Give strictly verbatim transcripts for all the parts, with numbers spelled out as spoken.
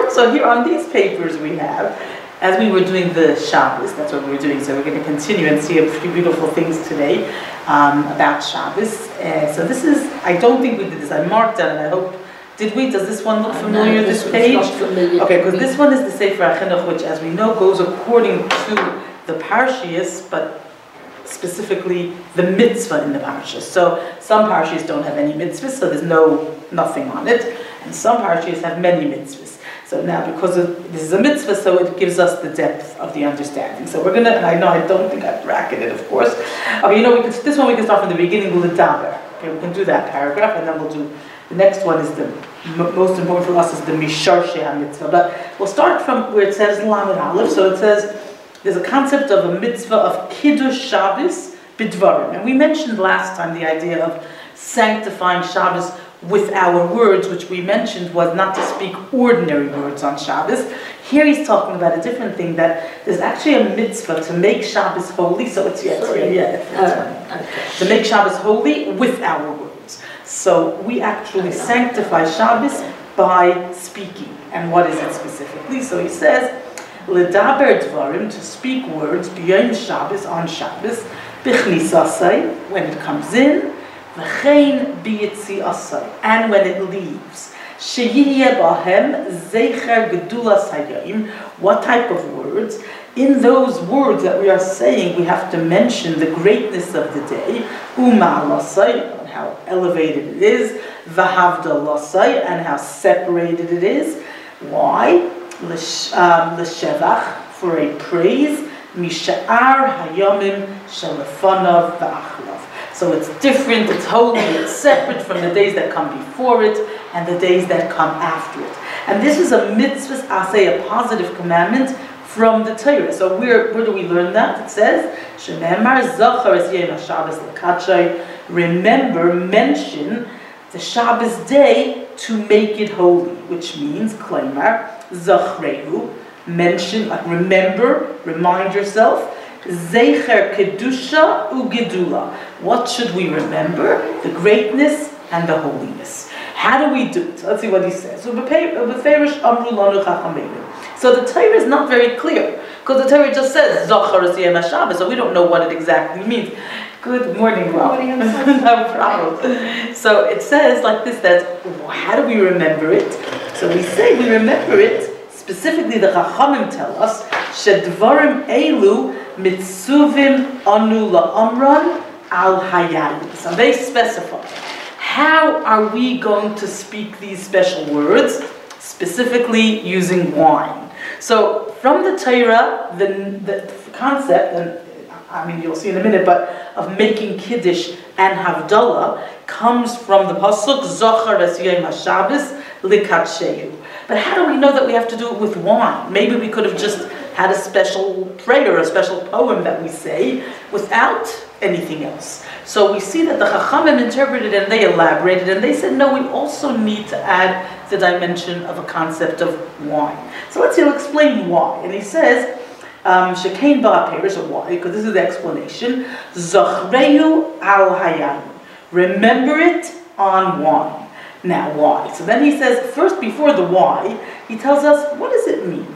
So here on these papers we have, as we were doing the Shabbos, that's what we were doing, so we're going to continue and see a few beautiful things today um, about Shabbos. Uh, so this is, I don't think we did this, I marked that and I hope, did we? Does this one look familiar, no, this, this page? Not familiar okay, because this one is the Sefer HaChinuch, which as we know goes according to the Parshias, but specifically the mitzvah in the Parshas. So some Parshas don't have any mitzvahs, so there's no, nothing on it, and some Parshas have many mitzvahs. So now, because of, this is a mitzvah, so it gives us the depth of the understanding. So we're gonna, and I know I don't think I've bracketed, of course. Okay, you know, we can, this one we can start from the beginning, l'daber. Okay, we can do that paragraph, and then we'll do, the next one is the, m- most important for us is the Mishar Sheh mitzvah. But we'll start from where it says Lamed Aleph. So it says, there's a concept of a mitzvah of Kiddush Shabbos b'dvarim. And we mentioned last time the idea of sanctifying Shabbos with our words, which we mentioned was not to speak ordinary words on Shabbos. Here he's talking about a different thing, that there's actually a mitzvah to make Shabbos holy. So it's, yeah, it's here, yeah, it's, uh, okay. to make Shabbos holy with our words. So we actually sanctify Shabbos by speaking. And what is it specifically? So he says, L'daber dvarim, to speak words, b'yom Shabbos, on Shabbos, b'chnisasai, when it comes in, v'chein b'yitziasai, and when it leaves. Sheyihyeh bahem zecher gedulas hayom, what type of words? In those words that we are saying, we have to mention the greatness of the day, u'ma'alasai, and how elevated it is, v'havdalasai, and how separated it is. Why? L'shevach, for a praise, misha'ar hayomim shelefanav v'achlav. So it's different, it's holy, it's separate from the days that come before it and the days that come after it. And this is a mitzvah, I say a positive commandment from the Torah. So where, where do we learn that? It says, Shememar zachar es yom HaShabbos l'kachay, remember, mention the Shabbos day to make it holy, which means, klaimar, Zachreu, mention, like remember, remind yourself. Zecher kedusha ugedula. What should we remember? The greatness and the holiness. How do we do it? Let's see what he says. So the Torah is not very clear, because the Torah just says Zachar es yom HaShabbos, so we don't know what it exactly means. Good morning, Rob. No problem. So it says like this, that how do we remember it? So we say we remember it, specifically the Chachamim tell us, Shedvarim elu mitzuvim anu la'amran al hayayim. So they specify, how are we going to speak these special words, specifically using wine? So from the Torah, the, the concept, and I mean, you'll see in a minute, but of making Kiddush and Havdalah comes from the Pasuk, Zachar es yom HaShabbos l'katshehu. But how do we know that we have to do it with wine? Maybe we could have just had a special prayer, a special poem that we say, without anything else. So we see that the Chachamim interpreted and they elaborated, and they said, no, we also need to add the dimension of a concept of wine. So let's see, he'll explain why. And he says, Shekain ba'aperish, or why? Because this is the explanation. Zachreu al hayayim. Remember it on wine. Now, why? So then he says, first, before the why, he tells us, what does it mean?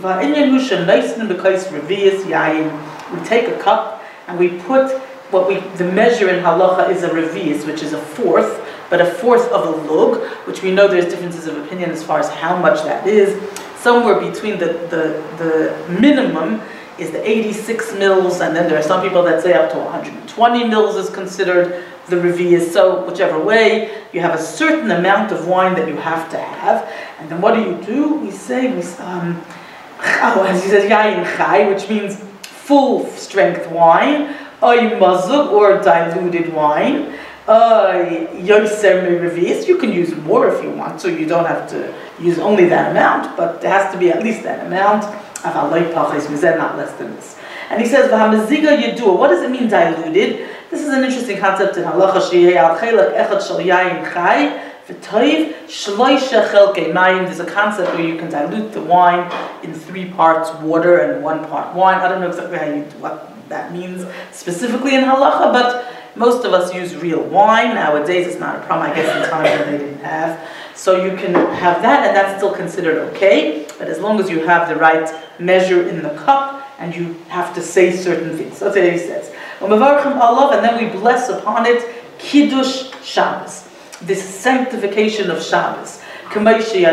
We take a cup and we put what we, the measure in halacha is a revius, which is a fourth, but a fourth of a lug, which we know there's differences of opinion as far as how much that is. Somewhere between the, the, the minimum is the eighty-six mils, and then there are some people that say up to one hundred twenty mils is considered the revius. So whichever way, you have a certain amount of wine that you have to have, and then what do you do? We say, we, um, oh, as he says, yayin chai, which means full strength wine, oy mazug, or diluted wine, oy yoser me revius. You can use more if you want, so you don't have to use only that amount, but there has to be at least that amount. Not less than this. And he says, "V'hamaziga yedua." What does it mean, diluted? This is an interesting concept in halacha. Sheyeh al chelak echad shel yayin chai v'toiv shloisha chelkei mayim. There's a concept where you can dilute the wine in three parts water and one part wine. I don't know exactly how you, what that means specifically in halacha, but most of us use real wine nowadays. It's not a problem, I guess, in times when they didn't have So you can have that, and that's still considered okay, but as long as you have the right measure in the cup, and you have to say certain things. That's what he says. And then we bless upon it Kiddush Shabbos, this sanctification of Shabbos. As is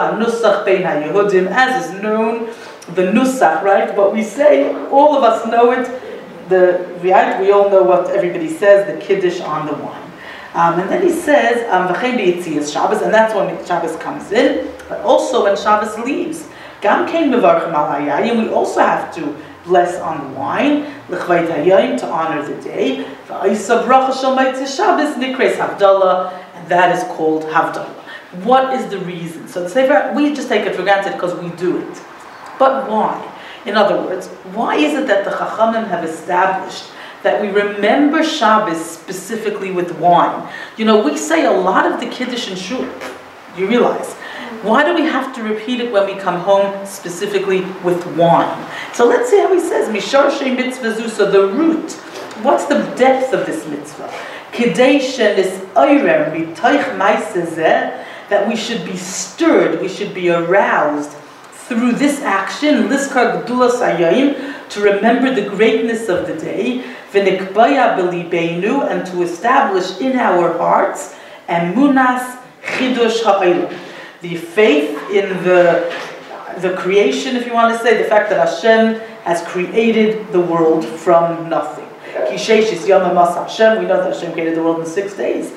known, the Nusach, right? What we say, all of us know it. The right, we all know what everybody says, the Kiddush on the wine. Um, and then he says, um, Shabbos, and that's when Shabbos comes in, but also when Shabbos leaves. Gam kein mevarchim al hayayin, we also have to bless on the wine, l'chvayt hayayin, to honor the day. V'ayisa bracha shel meitzah Shabbos nikres havdalah, and that is called havdalah. What is the reason? So the Sefer, we just take it for granted because we do it. But why? In other words, why is it that the Chachamim have established that we remember Shabbos specifically with wine? You know, we say a lot of the Kiddush in Shul. You realize? Why do we have to repeat it when we come home specifically with wine? So let's see how he says, Mishar Shei Mitzvah Zu, so the root. What's the depth of this mitzvah? Kidei shenis oirer mitoich ma'aseh zeh, that we should be stirred, we should be aroused through this action, liskar gedulas hayayim, to remember the greatness of the day, v'nikbaya b'libeinu, and to establish in our hearts emunas chidush ha'olam, the faith in the the creation, if you want to say, the fact that Hashem has created the world from nothing. Kisheishis yom Hashem, we know that Hashem created the world in six days.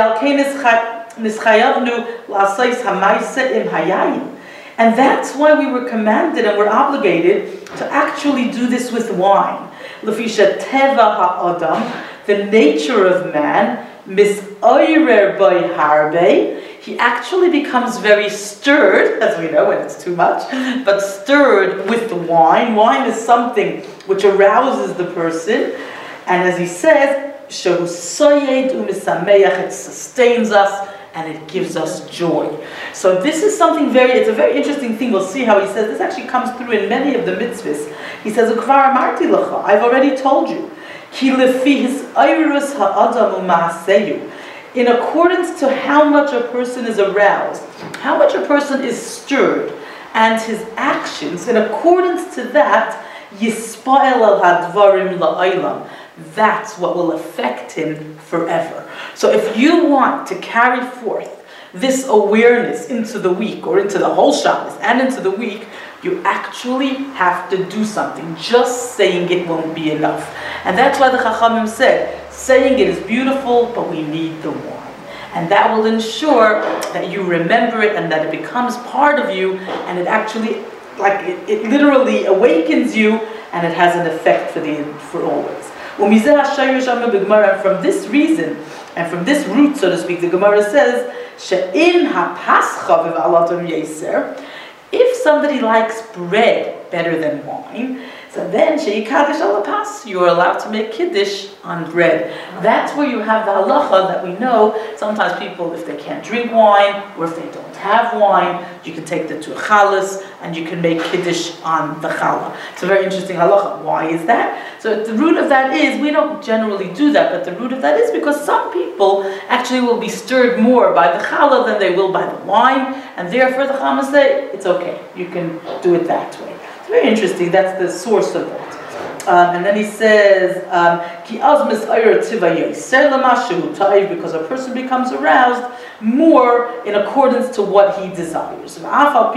And that's why we were commanded and we're obligated to actually do this with wine. Lefisha teva ha'adam, the nature of man, misoirer by harbe, he actually becomes very stirred, as we know when it's too much, but stirred with the wine. Wine is something which arouses the person, and as he says, shehu soyed u'misameach, it sustains us and it gives us joy. So this is something very, it's a very interesting thing. We'll see how he says, this actually comes through in many of the mitzvahs. He says, Ukvar amarti lecha, I've already told you, ki lefi his eirus ha'adam u'ma'aseyu, in accordance to how much a person is aroused, how much a person is stirred, and his actions, in accordance to that, yispa'el al hadvarim la'aylam, that's what will affect him forever. So if you want to carry forth this awareness into the week, or into the whole Shabbos, and into the week, you actually have to do something. Just saying it won't be enough. And that's why the Chachamim said, saying it is beautiful, but we need the wine. And that will ensure that you remember it and that it becomes part of you, and it actually, like, it, it literally awakens you, and it has an effect for the for always. And from this reason, and from this root, so to speak, the Gemara says, if somebody likes bread better than wine, so then you're allowed to make kiddush on bread. That's where you have the halacha that we know. Sometimes people, if they can't drink wine, or if they don't have wine, you can take them to a chalas and you can make kiddush on the challah. It's a very interesting halacha. Why is that? So the root of that is, we don't generally do that, but the root of that is because some people actually will be stirred more by the challah than they will by the wine, and therefore the chama say, it's okay, you can do it that way. It's very interesting, that's the source of that. Um, and then he says, Ki azmis ayr tiva yoser l'mashu ta'iv, because a person becomes aroused more in accordance to what he desires. But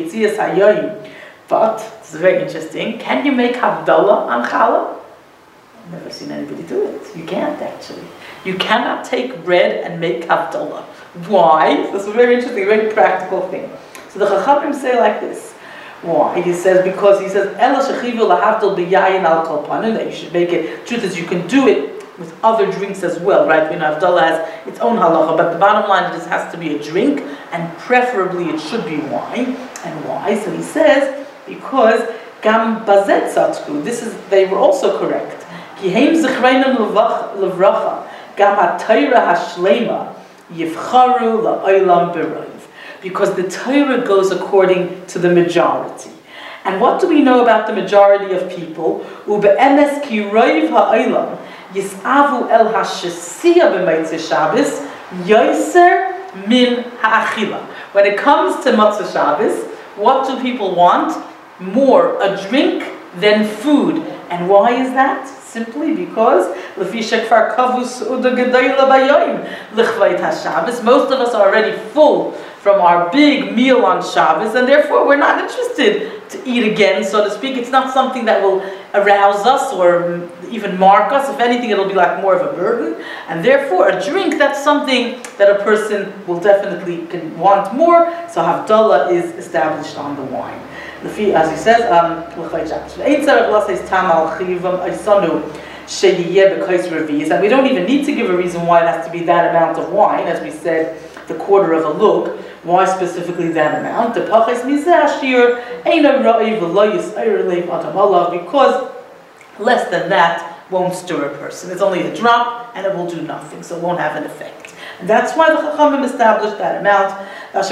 it's very interesting. Can you make havdalah on challah? I've never seen anybody do it. You can't actually. You cannot take bread and make havdalah. Why? This is a very interesting, very practical thing. So the Chachamim say like this. Why? He says, because he says, Ela shechivu lahavdil b'yayin al kolpanin, that you should make it. Truth is, you can do it with other drinks as well, right? You know, Havdalah has its own halacha, but the bottom line is it has to be a drink, and preferably it should be wine. And why? So he says, because gam bazet tzatku, this is, they were also correct. Ki heim zichreinim levracha, gam ha-Torah ha-shlema, yivcharu la'olam b'rayv. Because the Torah goes according to the majority. And what do we know about the majority of people? Ube'emes ki roiv ha'olam, Yisavu el hashesiya b'meitzah Shabbos, yoser min ha'achila. When it comes to Matzah Shabbos, what do people want? More a drink than food. And why is that? Simply because most of us are already full from our big meal on Shabbos, and therefore we're not interested to eat again, so to speak. It's not something that will arouse us or even mark us. If anything, it'll be like more of a burden. And therefore, a drink, that's something that a person will definitely can want more. So Havdalah is established on the wine. As he says, um, and we don't even need to give a reason why it has to be that amount of wine, as we said, the quarter of a lug. Why specifically that amount? Because less than that won't stir a person. It's only a drop and it will do nothing, so it won't have an effect. And that's why the Chachamim established that amount. And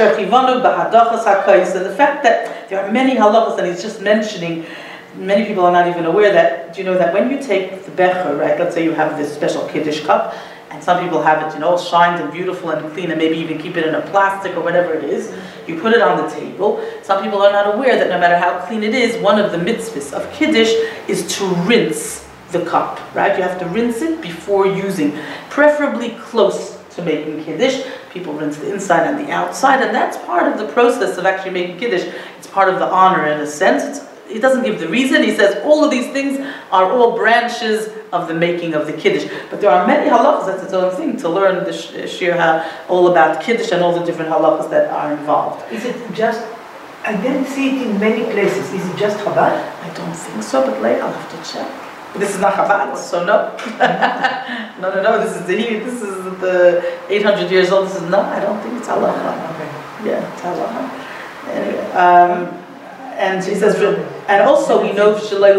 the fact that there are many halachas, and he's just mentioning, many people are not even aware that, do you know that when you take the becher, right, let's say you have this special Kiddush cup, and some people have it, you know, shined and beautiful and clean, and maybe even keep it in a plastic or whatever it is. You put it on the table. Some people are not aware that no matter how clean it is, one of the mitzvahs of Kiddush is to rinse the cup, right? You have to rinse it before using, preferably close to making Kiddush. People rinse the inside and the outside, and that's part of the process of actually making Kiddush. It's part of the honor in a sense. It's, he doesn't give the reason. He says all of these things are all branches of the making of the Kiddush. But there are many halachas, that's its own thing, to learn the shir all about Kiddush and all the different halachas that are involved. Is it just, I didn't see it in many places, is it just Chabad? I don't think so, but later I'll have to check. But this is not Chabad, so no. no, no, no, this is the this is the eight hundred years old, this is, no, I don't think it's halacha. Okay. Yeah, it's halacha. Anyway, um, and he says, and also we know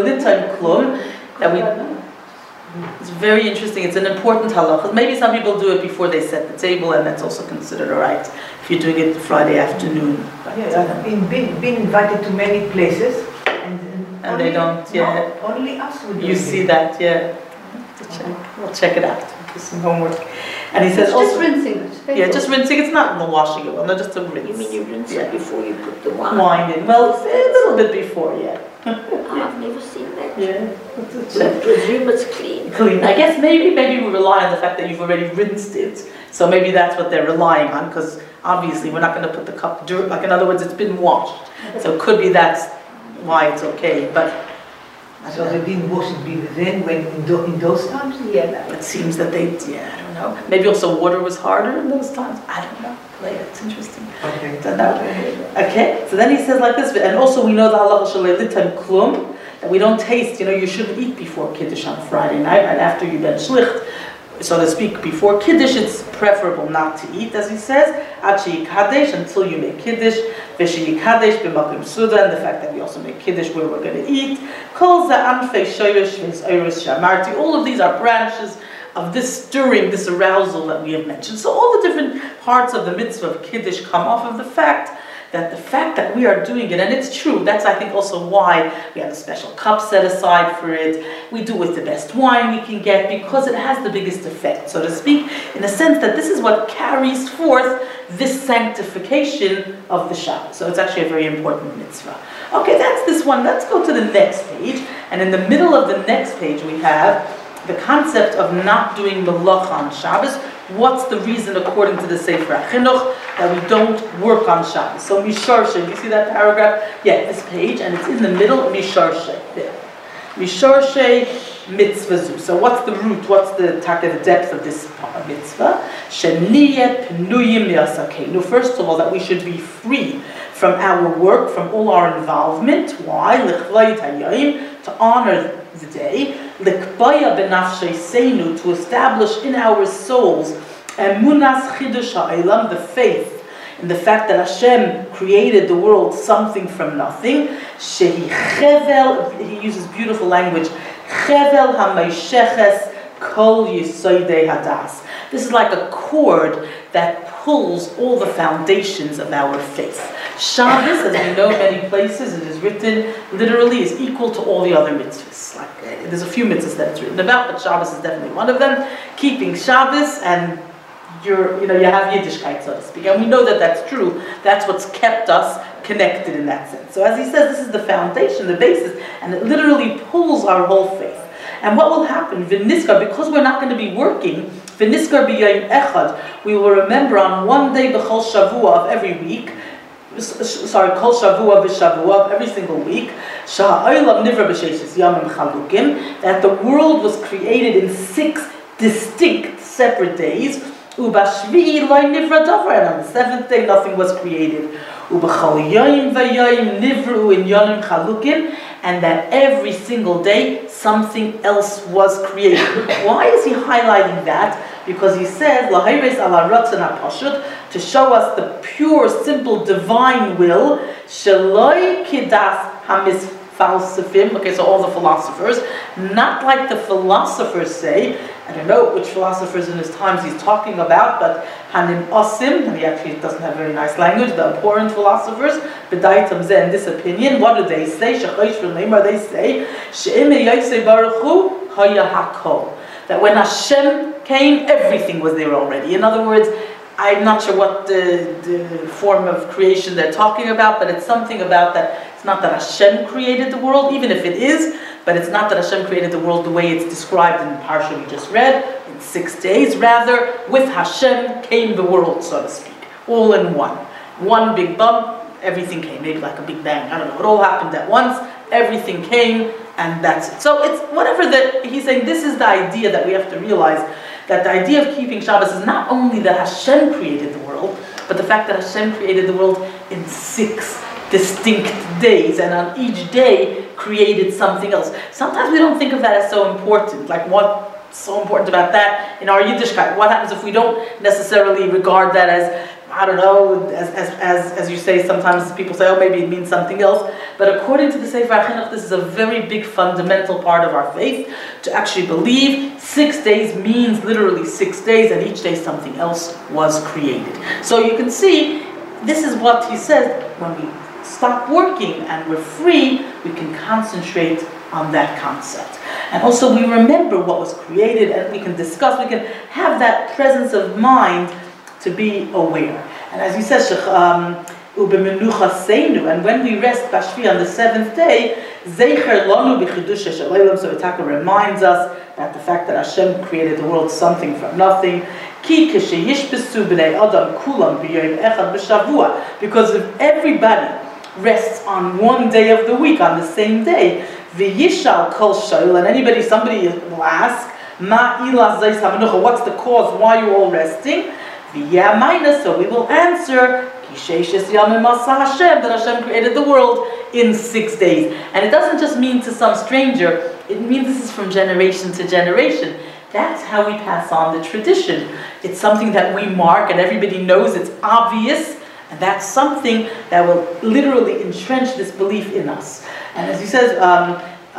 that we, it's very interesting, it's an important halacha. Maybe some people do it before they set the table, and that's also considered alright if you're doing it Friday afternoon. But, yeah, I've been, been, been invited to many places, and, and, and only, they don't, yeah. No, only us would do You it. see that, yeah. To check. We'll check it out. Do some homework. And he says it's also, just rinsing it. yeah, just rinsing. It's not the washing it well, no, just a rinse. You mean you rinse yeah. it before you put the wine? Wine in. Well, a little bit before, yeah. I've never seen that. Yeah. I presume it's clean. Clean. I guess maybe maybe we rely on the fact that you've already rinsed it. So maybe that's what they're relying on, because obviously we're not going to put the cup dirt. Like in other words, it's been washed. So it could be that's why it's okay. But so they didn't wash it then when in, do, in those times? Yeah. It seems that they, yeah, I don't know. Maybe also water was harder in those times. I don't know. Later, it's interesting. Okay. Don't know. Okay, so then he says like this, and also we know the halacha shel klum, that we don't taste, you know, you shouldn't eat before Kiddush on Friday night, and after you ben shlicht, so to speak, before Kiddush, it's preferable not to eat, as he says, Achi Kadesh, until you make Kiddush, Vishi Kadesh, B'makim Suda, and the fact that we also make Kiddush where we're going to eat, Kol Za'anfei Shoyesh, Vis Oiros Shamarti, all of these are branches of this stirring, this arousal that we have mentioned. So all the different parts of the mitzvah of Kiddush come off of the fact that the fact that we are doing it, and it's true, that's I think also why we have a special cup set aside for it. We do with the best wine we can get, because it has the biggest effect, so to speak, in the sense that this is what carries forth this sanctification of the Shabbat. So it's actually a very important mitzvah. Okay, that's this one. Let's go to the next page. And in the middle of the next page we have the concept of not doing melacha on Shabbos. What's the reason, according to the Sefer HaChinuch, that we don't work on Shabbos? So Misharshe, do you see that paragraph? Yeah, this page, and it's in the middle, Misharshe. There. Misharshe mitzvah. So what's the root, what's the, the depth of this mitzvah? Sheniyeh penuyim li'asakenu. First of all, that we should be free from our work, from all our involvement. Why? L'chvayit hayayim, to honor the day. L'kbaya b'nafshei seinu, to establish in our souls emunas chidush ha'olam, the faith in the fact that Hashem created the world something from nothing. Shehi chevel, he uses beautiful language, chevel ha'meisheches kol yisoidei hadas. This is like a cord that pulls all the foundations of our faith. Shabbos, as we know many places, it is written literally is equal to all the other mitzvahs. Like uh, there's a few mitzvahs that it's written about, but Shabbos is definitely one of them. Keeping Shabbos and you're, you know, you have Yiddishkeit, so to speak. And we know that that's true. That's what's kept us connected in that sense. So as he says, this is the foundation, the basis, and it literally pulls our whole faith. And what will happen, V'niskar, because we're not going to be working, V'niskar b'yayim echad, we will remember on one day b'chol shavua of every week, sorry, kol shavua b'shavua of every single week, sha'ha'olam nivra b'sheishes yamim chalukim, that the world was created in six distinct, separate days, u'bashvi'i loy nivra davar, and on the seventh day nothing was created, u'b'chol yayim v'yayim nivru in yanim chalukim, and that every single day something else was created. Why is he highlighting that? Because he says, Lahayres ala ratzon hapashut, to show us the pure, simple, divine will, sheloi kidas hamisfalsefim, okay, so all the philosophers, not like the philosophers say. I don't know which philosophers in his times he's talking about, but Hanim Osim, and he actually doesn't have very nice language, the abhorrent philosophers, B'daitam Zeh, in this opinion, what do they say? Shechosh v'leimar, they say, She'im Yosei Baruch Hu, Haya Hakol. That when Hashem came, everything was there already. In other words, I'm not sure what the, the form of creation they're talking about, but it's something about that. It's not that Hashem created the world, even if it is, but it's not that Hashem created the world the way it's described in the parsha we just read, in six days. Rather, with Hashem came the world, so to speak, all in one. One big bump, everything came, maybe like a big bang. I don't know, it all happened at once, everything came, and that's it. So it's whatever that he's saying, this is the idea that we have to realize, that the idea of keeping Shabbos is not only that Hashem created the world, but the fact that Hashem created the world in six distinct days, and on each day created something else. Sometimes we don't think of that as so important, like what's so important about that in our Yiddishkeit? What happens if we don't necessarily regard that as, I don't know, as, as, as, as you say, sometimes people say, oh, maybe it means something else. But according to the Sefer HaChinuch, this is a very big fundamental part of our faith, to actually believe six days means literally six days, and each day something else was created. So you can see, this is what he says, when we stop working and we're free, we can concentrate on that concept. And also we remember what was created, and we can discuss, we can have that presence of mind to be aware. And as he says, um, and when we rest Bashvi on the seventh day, Zeicher lanu b'chidush shel so Itaka reminds us that the fact that Hashem created the world something from nothing, Ki k'sheyishbesu b'nei adam kulam b'yom echad b'shavua, because if everybody rests on one day of the week, on the same day, v'yishal kol shayil, and anybody, somebody will ask, ma ilah zayis hamenucha, what's the cause, why are you all resting? V'yah, so we will answer, Kisheishes Yamim Asa Hashem, that Hashem created the world in six days. And it doesn't just mean to some stranger, it means this is from generation to generation. That's how we pass on the tradition. It's something that we mark and everybody knows, it's obvious, and that's something that will literally entrench this belief in us. And as he says, um,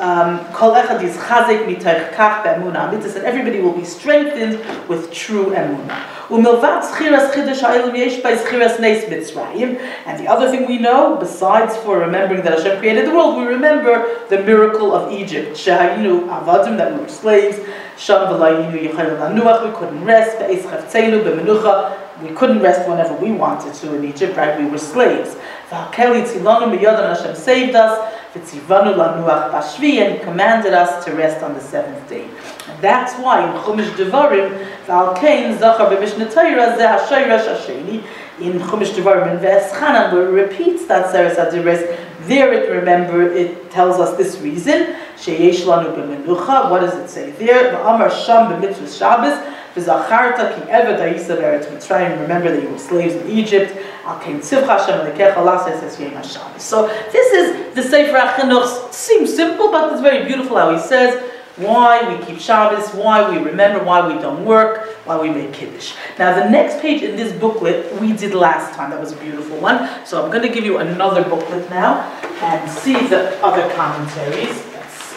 Kol echad is chazek mitoch kach be'emunah amitis, and everybody will be strengthened with true emunah. Umilvat schiras chidush ha'olam yesh by schiras neis mitzrayim. And the other thing we know, besides for remembering that Hashem created the world, we remember the miracle of Egypt. Shehayinu avadim, that we were slaves. Sham v'layinu yichayim lanuach, we couldn't rest. Be'ez chavtzeinu b'menucha, we couldn't rest whenever we wanted to in Egypt, right? We were slaves. V'hakeli tzilanu b'yadam, Hashem saved us. V'tzivanu lanuach bashvi, and he commanded us to rest on the seventh day. And that's why in Chumash Devarim, V'al Kain Zachar b'Mishnah Torah Zeh HaShoresh HaSheni, in Chumash Devarim in V'eschanan, where it repeats that Seres HaDibros, there it, remember, it tells us this reason, Sheyesh lanu b'menucha, what does it say there? V'amar sham b'mitzvah Shabbos, V'zacharta ki eved ha'isa b'eretz Mitzrayim, remember that you were slaves in Egypt, Al Kain Tzivcha Hashem Elekecha La'aseh es Yom HaShabbos. So this is the Sefer HaChinuch. Seems simple, but it's very beautiful how he says why we keep Shabbos, why we remember, why we don't work, why we make Kiddush. Now the next page in this booklet we did last time, that was a beautiful one. So I'm going to give you another booklet now and see the other commentaries. Let's see.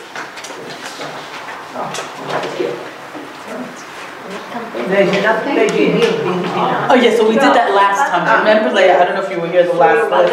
Oh, here. Oh yeah, so we did that last time. Do you remember, Leah? I don't know if you were here the last time.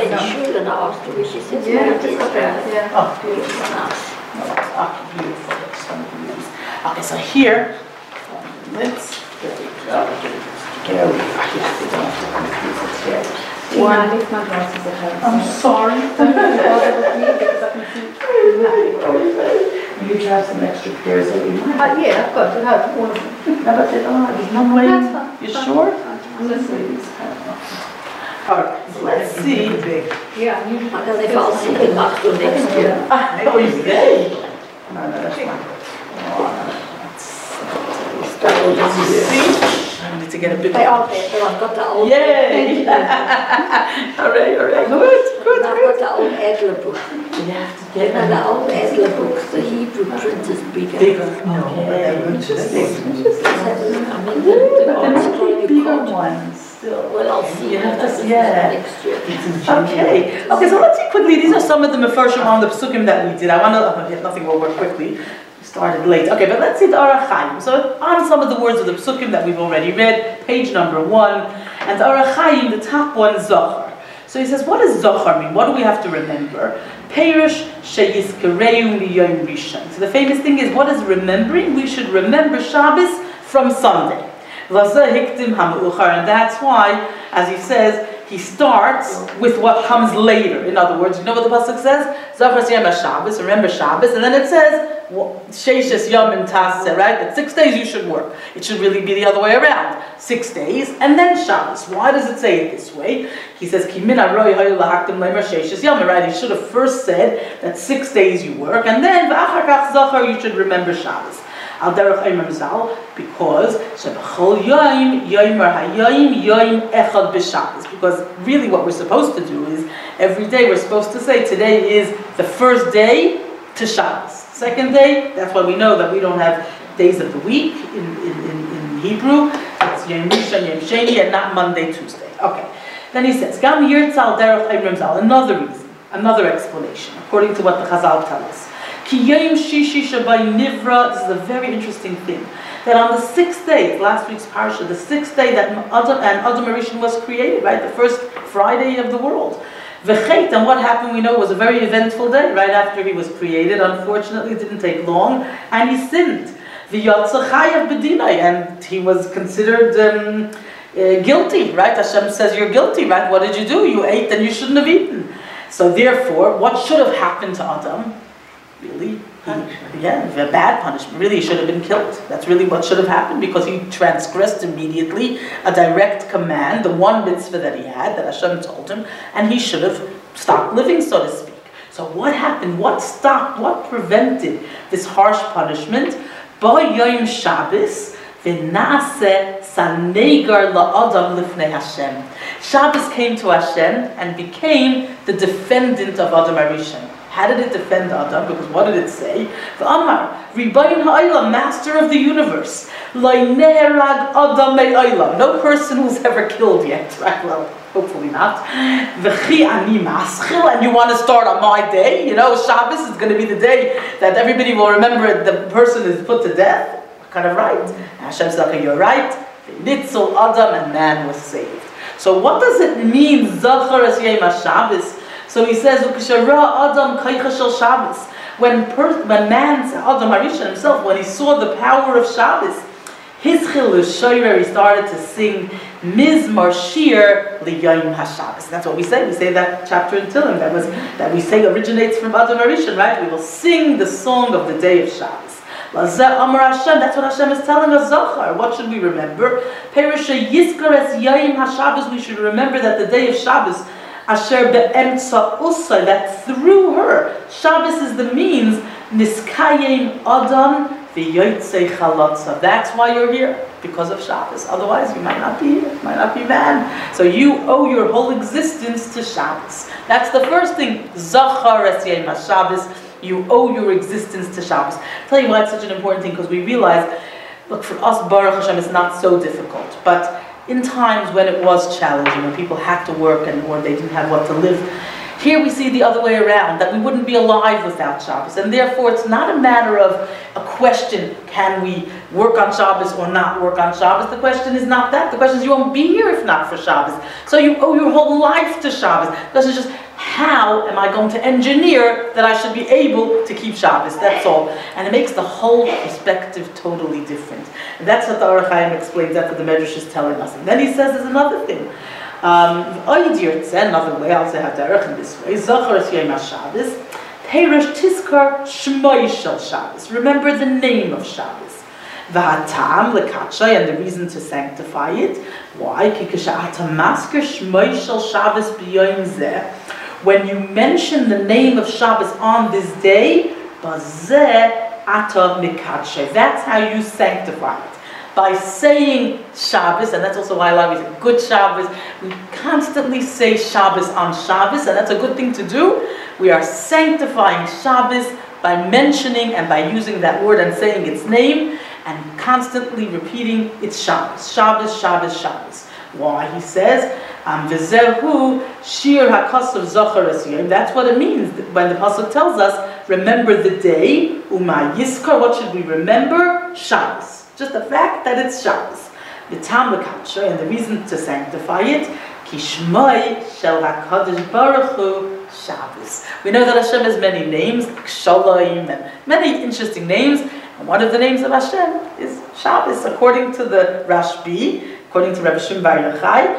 Yeah. Oh, beautiful. Oh, beautiful. Okay, so here, let's, there we go. Here we are. Yes, we don't have to confuse it here. One. I leave my glasses at home. I'm sorry. Don't bother with me because I can see nothing. You could have some extra pairs that you might. Uh, yeah, I've got to have one of them. No, but they don't have, there's no way. That's fine. You sure? Let's see. Alright, so let's see. Yeah, I usually. I don't know if I'll see him up till next year. Ah, oh, he's there. No, no, that's fine. Oh, no, that's, that's, see? I need to get a bit. They are there, but I've got the old. Yay! Alright, alright, good, good, I've good. got the old Adler book. You have to You get know, the old Adler books, the Hebrew print is bigger. bigger. No, but they're Okay. interesting. Let's have a look. I mean, the, the But there old might story be bigger card. ones still. Well, I'll see. You have to that see- yeah. next year. Okay, okay, so let's see quickly, these are some of the mefarshim on the psukim that we did. I want to, nothing will work quickly, we started late. Okay, but let's see the Orach Chaim. So on some of the words of the psukim that we've already read, page number one, and the Orach Chaim, the top one, Zohar. So he says, what does Zohar mean? What do we have to remember? Perish sheyizkereu miyom rishon. So the famous thing is, what is remembering? We should remember Shabbos from Sunday. And that's why, as he says, he starts with what comes later. In other words, you know what the pasuk says? Zachar Yom Shabbos, remember Shabbos, and then it says Sheishes Yomim Taseh, right? That six days you should work. It should really be the other way around. Six days and then Shabbos. Why does it say it this way? He says Ki min aroi hayu lahaktim leimer Sheishes Yomim, right? He should have first said that six days you work, and then v'achar kach Zachar you should remember Shabbos. Al derech Eimer Zal, because shebachol yoyim yoymer hayoyim yoyim echad b'Shabbos. Because really, what we're supposed to do is every day we're supposed to say today is the first day to Shabbos. Second day, that's why we know that we don't have days of the week in in, in, in Hebrew. It's Yom Rishon, Yom Sheni, and not Monday, Tuesday. Okay. Then he says Gam Yirtzal derech Eimer Zal. Another reason, another explanation, according to what the Chazal tell us. Ki Yom Shishi Shabbai Nivra. This is a very interesting thing. That on the sixth day, last week's parsha, the sixth day that Adam and Adam Rishon was created, right, the first Friday of the world. V'chet, and what happened, we know, was a very eventful day, right after he was created. Unfortunately, it didn't take long, and he sinned. V'yotza chayav b'dinai, and he was considered um, uh, guilty, right? Hashem says you're guilty, right? What did you do? You ate, and you shouldn't have eaten. So therefore, what should have happened to Adam? Really, he, yeah, a bad punishment. Really, he should have been killed. That's really what should have happened, because he transgressed immediately a direct command, the one mitzvah that he had, that Hashem told him, and he should have stopped living, so to speak. So what happened? What stopped? What prevented this harsh punishment? By Yom Shabbos, v'naseh sanegar la'adam lifnei Hashem. Shabbos came to Hashem and became the defendant of Adam Arishon. How did it defend Adam? Because what did it say? V'amar, Ribayin ha'olam, master of the universe. Lo ne'erag Adam me'olam. No person was ever killed yet. Right? Well, hopefully not. V'chi ani maschil, and you want to start on my day? You know, Shabbos is going to be the day that everybody will remember the person is put to death. Kind of right. And Hashem said, okay, you're right. Nitzel Adam, and man was saved. So what does it mean, Zachar es Yom HaShabbos? So he says, Adam Shabbos. When per, when man, Adam Harishon himself, when he saw the power of Shabbos, his chilus shoyer, he started to sing Mizmar Shir Liyom HaShabbos. That's what we say. We say that chapter in Tehillim that was that we say originates from Adam Harishon, right? We will sing the song of the day of Shabbos. Amar Hashem. That's what Hashem is telling us. Zohar. What should we remember? Perisha Yizkar es Yom HaShabbos. We should remember that the day of Shabbos, Asher be'emtza usay, that through her, Shabbos is the means, niskayim adam v'yotzei chalatza. That's why you're here, because of Shabbos. Otherwise, you might not be here, might not be man. So you owe your whole existence to Shabbos. That's the first thing. Zachar es Yom HaShabbos. You owe your existence to Shabbos. I'll tell you why it's such an important thing, because we realize, look, for us, Baruch Hashem, it's not so difficult. But in times when it was challenging, when people had to work and or they didn't have what to live, here we see the other way around, that we wouldn't be alive without Shabbos. And therefore it's not a matter of a question, can we work on Shabbos or not work on Shabbos? The question is not that. The question is, you won't be here if not for Shabbos. So you owe your whole life to Shabbos. The question is just, how am I going to engineer that I should be able to keep Shabbos? That's all. And it makes the whole perspective totally different. And that's what the Orach Chaim explains, that's what the Medrash is telling us. And then he says there's another thing. Um, another way, I'll say Haderech in this way. Zachar es Yom HaShabbos, Perish Tizkar Shmoi Shel Shabbos. Remember the name of Shabbos. V'hatam lekatshay, and the reason to sanctify it. Why? When you mention the name of Shabbos on this day, that's how you sanctify it. By saying Shabbos, and that's also why I love it, good Shabbos. We constantly say Shabbos on Shabbos, and that's a good thing to do. We are sanctifying Shabbos by mentioning and by using that word and saying its name, and constantly repeating it's Shabbos, Shabbos, Shabbos, Shabbos. Why? He says, um, V'zehu shir hakasav zachar es yom. That's what it means when the pasuk tells us, remember the day, umay yiskar. What should we remember? Shabbos. Just the fact that it's Shabbos. The tam l'katsha, and the reason to sanctify it, kishmai shel hakadosh baruch hu Shabbos. We know that Hashem has many names, like Shalom, and many interesting names. And one of the names of Hashem is Shabbos, according to the Rashbi, according to Rabbi Shimon Bar Yochai.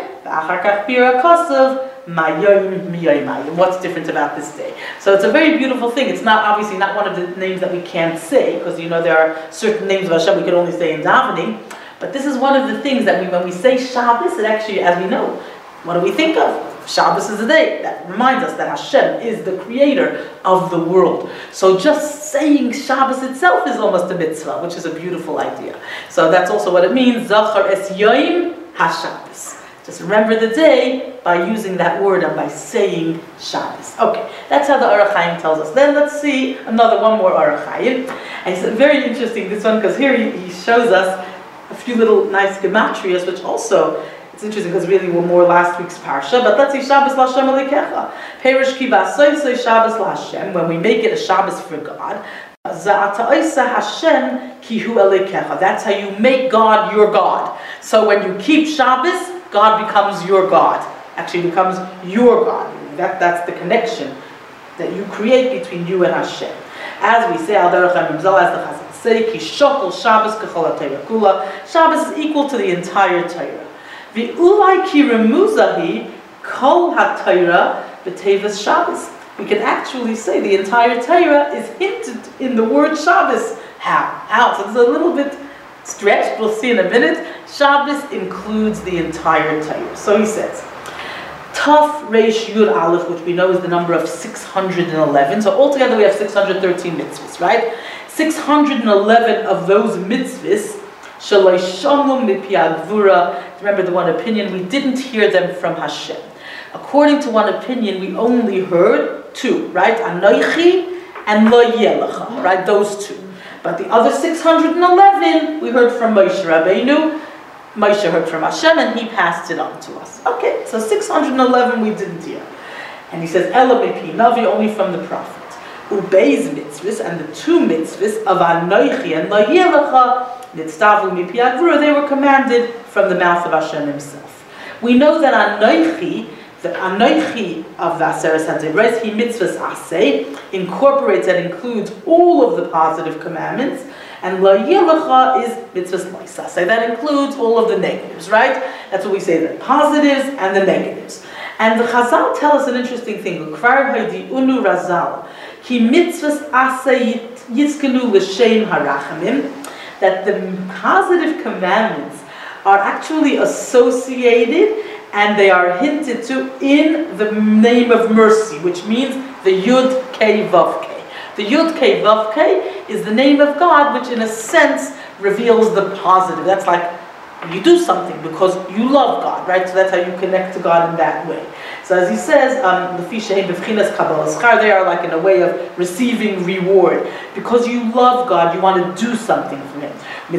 What's different about this day? So it's a very beautiful thing. It's not obviously not one of the names that we can't say, because you know there are certain names of Hashem we can only say in davening. But this is one of the things that we, when we say Shabbos, it actually, as we know, what do we think of? Shabbos is a day that reminds us that Hashem is the creator of the world. So just saying Shabbos itself is almost a mitzvah, which is a beautiful idea. So that's also what it means, Zachar es Yom HaShabbos. Just remember the day by using that word and by saying Shabbos. Okay, that's how the Orach Chaim tells us. Then let's see another one more Orach Chaim. And it's very interesting, this one, because here he, he shows us a few little nice gematrias, which also, it's interesting because really we're more last week's parsha, but let's see Shabbos Lashem Alikecha. Perish ki ba'asoysay Shabbos Lashem, when we make it a Shabbos for God. Za'ata oisa Hashem ki hu Alikecha. That's how you make God your God. So when you keep Shabbos, God becomes your God. Actually becomes your God. That, that's the connection that you create between you and Hashem. As we say, Al Derech HaMimzal, as the Chazal say, ki shokol Shabbos kechol ha'Torah kula. Shabbos is equal to the entire Torah. V'ulai ki remuzahi kol ha'Torah b'tevas Shabbos. We can actually say the entire Torah is hinted in the word Shabbos. How? How? So it's a little bit stretched. We'll see in a minute. Shabbos includes the entire Torah. So he says, Taf Reish Yud Aleph, which we know is the number of six hundred eleven. So altogether we have six hundred thirteen mitzvahs, right? six hundred eleven of those mitzvahs, Shalai Shalom Mipi Agvura. Remember the one opinion, we didn't hear them from Hashem. According to one opinion, we only heard two, right? Anoichi and Lo Yelecha, right? Those two. But the other six hundred eleven, we heard from Moshe Rabbeinu. Moshe heard from Hashem and he passed it on to us. Okay, so six hundred eleven we didn't hear. And he says, Ela Mipi Navi, only from the prophet. Ubei's mitzvahs, and the two mitzvahs of Anoichi and Lo Yelecha, Nitztavu Mipi Agvura, they were commanded from the mouth of Hashem himself. We know that Anoichi, the Anoichi of the Aseres HaDibros, he mitzvahs aseh, incorporates and includes all of the positive commandments, and Lo Yelecha is mitzvahs lois aseh, that includes all of the negatives, right? That's what we say, the positives and the negatives. And the Chazal tell us an interesting thing. Ukvar haydi unu razal, ki mitzvahs aseh yiskenu l'shem harachamim, that the positive commandments are actually associated and they are hinted to in the name of mercy, which means the Yud Kei Vav Kei. The Yud Kei Vav Kei is the name of God, which in a sense reveals the positive. That's like you do something because you love God, right? So that's how you connect to God in that way. So as he says, um, they are like in a way of receiving reward. Because you love God, you want to do something for Him.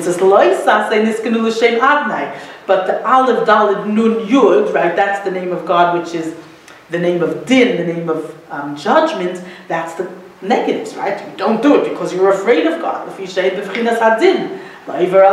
But the Aleph Daled Nun Yud, right, that's the name of God, which is the name of Din, the name of um, judgment, that's the negatives, right? You don't do it because you're afraid of God.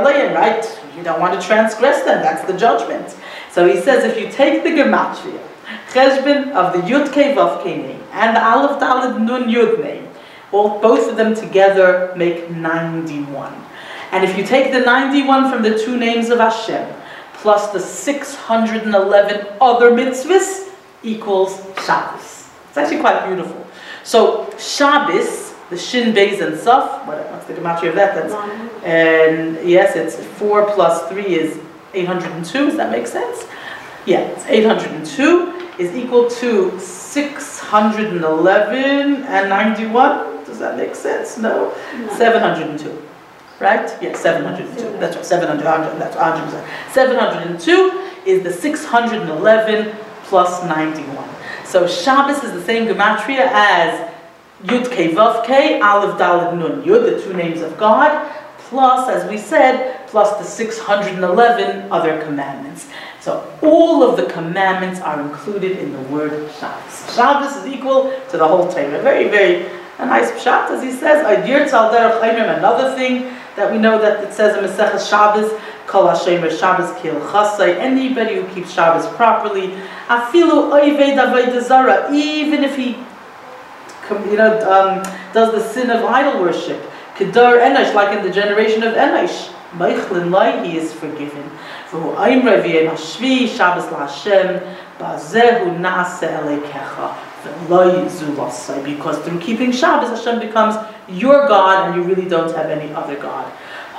Right? You don't want to transgress them, that's the judgment. So he says, if you take the gematria Cheshbon of the Yud Kei Vav Kei name and the Aleph Daled Nun Yud name, all, both of them together make ninety-one. And if you take the ninety-one from the two names of Hashem, plus the six hundred eleven other mitzvahs, equals Shabbos. It's actually quite beautiful. So Shabbos, the Shin, Beis, and Saf, what, what's the gematria of that? That's, and yes, it's four plus three is eight hundred two. Does that make sense? Yeah, it's eight hundred two is equal to six hundred eleven and ninety-one. Does that make sense? No, no. seven hundred two. Right? Yeah, seven hundred two. That's right, seven hundred, that's one hundred percent. seven hundred two is the six hundred eleven plus ninety-one. So Shabbos is the same gematria as Yud Kei Vav Kei, Aleph Daled Nun Yud, the two names of God, plus, as we said, plus the six hundred eleven other commandments. So all of the commandments are included in the word Shabbos. Shabbos is equal to the whole Torah. Very, very a nice pshat, as he says. Another thing that we know that it says in Maseches Shabbos, Kol Hashemer Shabbos Kil Chasai. Anybody who keeps Shabbos properly, Afilu Oived Avodah Zara, even if he, you know, um, does the sin of idol worship, Kedar Enosh, like in the generation of Enosh, Meichlin Lai, he is forgiven. V'hu Aimra V'yem Hashvi Shabbos LaHashem Ba'zehu Nase Elekecha. Because through keeping Shabbos, Hashem becomes your God and you really don't have any other God.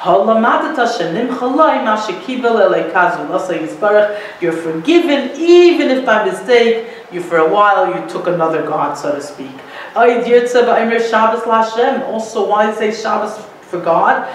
You're forgiven even if by mistake you for a while you took another God, so to speak. Also, why say Shabbos for God?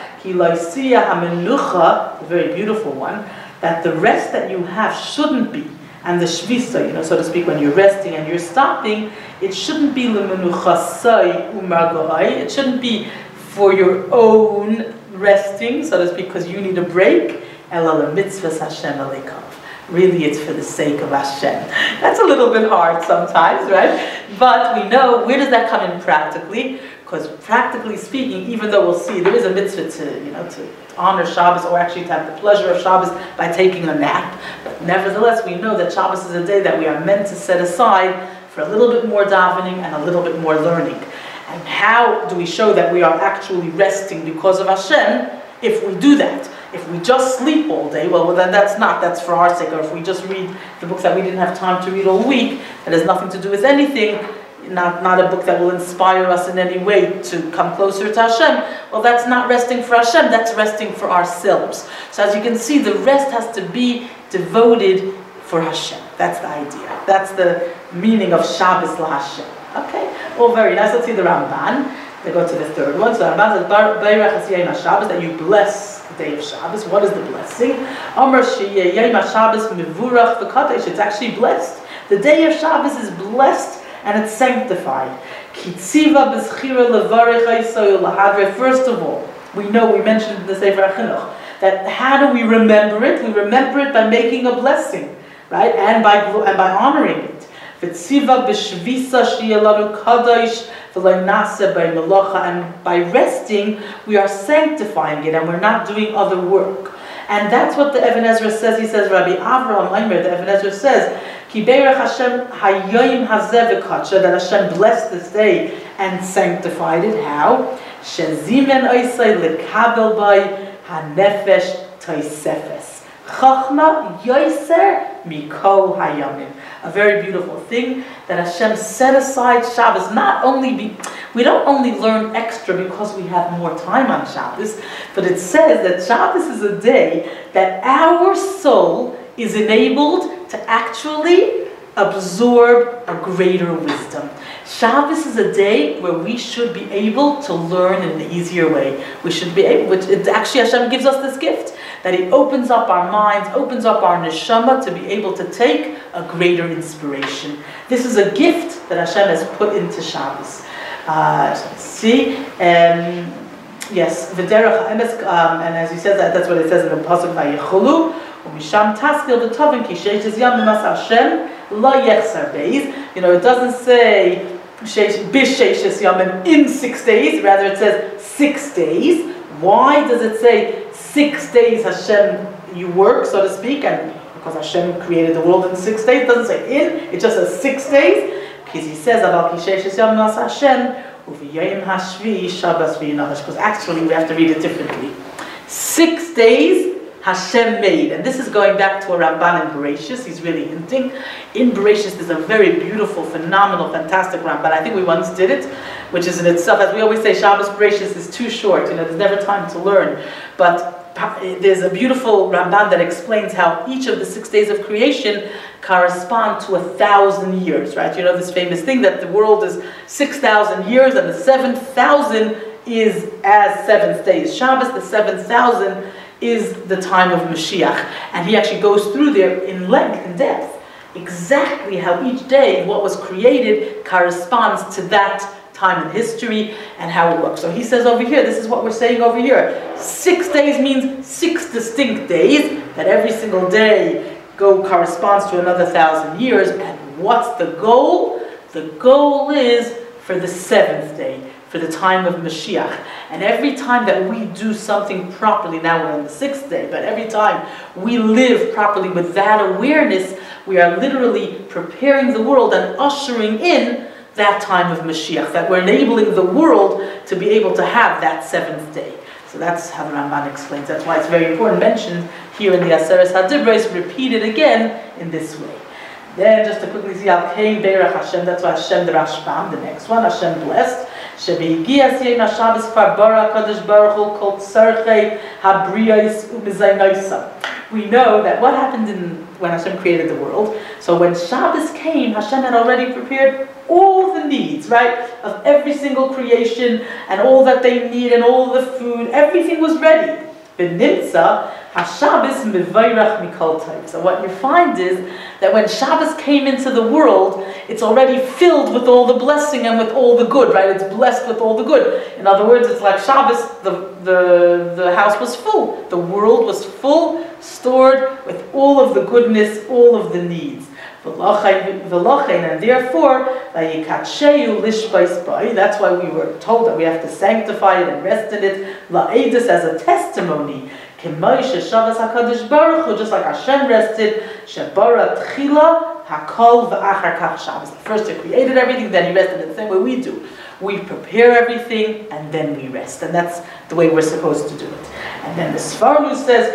A very beautiful one, that the rest that you have shouldn't be. And the shvisa, you know, so to speak, when you're resting and you're stopping, it shouldn't be lemenuchasai umargoai. It shouldn't be for your own resting, so to speak, because you need a break. Ela mitzvahs Hashem alekav. Really, it's for the sake of Hashem. That's a little bit hard sometimes, right? But we know, where does that come in practically? Because practically speaking, even though we'll see there is a mitzvah to, you know, to honor Shabbos, or actually to have the pleasure of Shabbos by taking a nap, but nevertheless, we know that Shabbos is a day that we are meant to set aside for a little bit more davening and a little bit more learning. And how do we show that we are actually resting because of Hashem if we do that? If we just sleep all day, well, well then that's not, that's for our sake. Or if we just read the books that we didn't have time to read all week, that has nothing to do with anything, not, not a book that will inspire us in any way to come closer to Hashem, well, that's not resting for Hashem, that's resting for ourselves. So as you can see, the rest has to be devoted for Hashem. That's the idea. That's the meaning of Shabbos la Hashem. Okay? Well, very nice. Let's see the Ramban. They go to the third one. So the Ramban says, Beirach Hasiyayim Shabbos, that you bless the day of Shabbos. What is the blessing? Amar Sheyayim Shabbos Mivurach V'Kadesh. It's actually blessed. The day of Shabbos is blessed and it's sanctified. Kitziva B'Schira Levarech Hayisoyu Lahadre. First of all, we know, we mentioned in the Sefer HaChinuch, that how do we remember it? We remember it by making a blessing, right? And by and by honoring it. V'tziva b'shvisa sheyelanu kadosh v'loynase b'melacha. And by resting, we are sanctifying it, and we're not doing other work. And that's what the Even Ezra says. He says, Rabbi Avraham Eimer, the Even Ezra says, Ki beirach Hashem hayoyim hazeh v'kadsha, that Hashem blessed this day and sanctified it. How? Shezimen oisei lekabel bay hanefesh toisefes. Chachma yoiser mikol hayamim. A very beautiful thing that Hashem set aside Shabbos. Not only be, we don't only learn extra because we have more time on Shabbos, but it says that Shabbos is a day that our soul is enabled to actually absorb a greater wisdom. Shabbos is a day where we should be able to learn in an easier way. We should be able, which it, actually Hashem gives us this gift, that He opens up our minds, opens up our neshama to be able to take a greater inspiration. This is a gift that Hashem has put into Shabbos. Uh, so let's see. Um, yes, v'derech ha'emes, um, and as He says, that, that's what it says in the pasuk Vayecholu, u'misham taskil v'tovin ki sheishes yamim as Hashem lo yechsar beis. You know, it doesn't say bisheishes yamim in six days. Rather, it says six days. Why does it say six days Hashem you work, so to speak? And of because Hashem created the world in six days. It doesn't say in, it just says six days. Because he says about Kishesh Yom Nas Hashem, Uviyayim Hashvi Shabbos V'Yinachash. Because actually we have to read it differently. Six days Hashem made, and this is going back to a Ramban in Bereshis. He's really hinting. In Bereshis, there's a very beautiful, phenomenal, fantastic Ramban. I think we once did it, which is in itself, as we always say, Shabbos Bereshis is too short. You know, there's never time to learn. But there's a beautiful Ramban that explains how each of the six days of creation correspond to a thousand years. Right? You know this famous thing that the world is six thousand years, and the seventh thousand is as seventh day is Shabbos. The seventh thousand is the time of Mashiach. And he actually goes through there in length and depth exactly how each day, what was created, corresponds to that time in history and how it works. So he says over here, this is what we're saying over here. Six days means six distinct days, that every single day go corresponds to another thousand years. And what's the goal? The goal is for the seventh day, for the time of Mashiach. And every time that we do something properly, now we're on the sixth day, but every time we live properly with that awareness, we are literally preparing the world and ushering in that time of Mashiach, that we're enabling the world to be able to have that seventh day. So that's how the Ramban explains. That's why it's very important, mentioned here in the Aseret HaDibros, repeated again in this way. Then just to quickly see, Al Kain Beirach Hashem, that's why Hashem the Rashbam, the next one, Hashem blessed. Shebehigias Yom HaShabbos Kvar Bara Kadosh Baruch Hu Kol Tzarchei Habriyos U'Mezaynosa. We know that what happened in when Hashem created the world. So when Shabbos came, Hashem had already prepared all the needs, right, of every single creation and all that they need and all the food. Everything was ready. B'nimtza HaShabbos Mevayrach Mikol Tov. So what you find is that when Shabbos came into the world, it's already filled with all the blessing and with all the good, right? It's blessed with all the good. In other words, it's like Shabbos, the, the, the house was full. The world was full, stored with all of the goodness, all of the needs. And therefore, that's why we were told that we have to sanctify it and rest in it, as a testimony. Just like Hashem rested, first He created everything, then He rested. The same way we do. We prepare everything and then we rest, and that's the way we're supposed to do it. And then the Sfarnu says,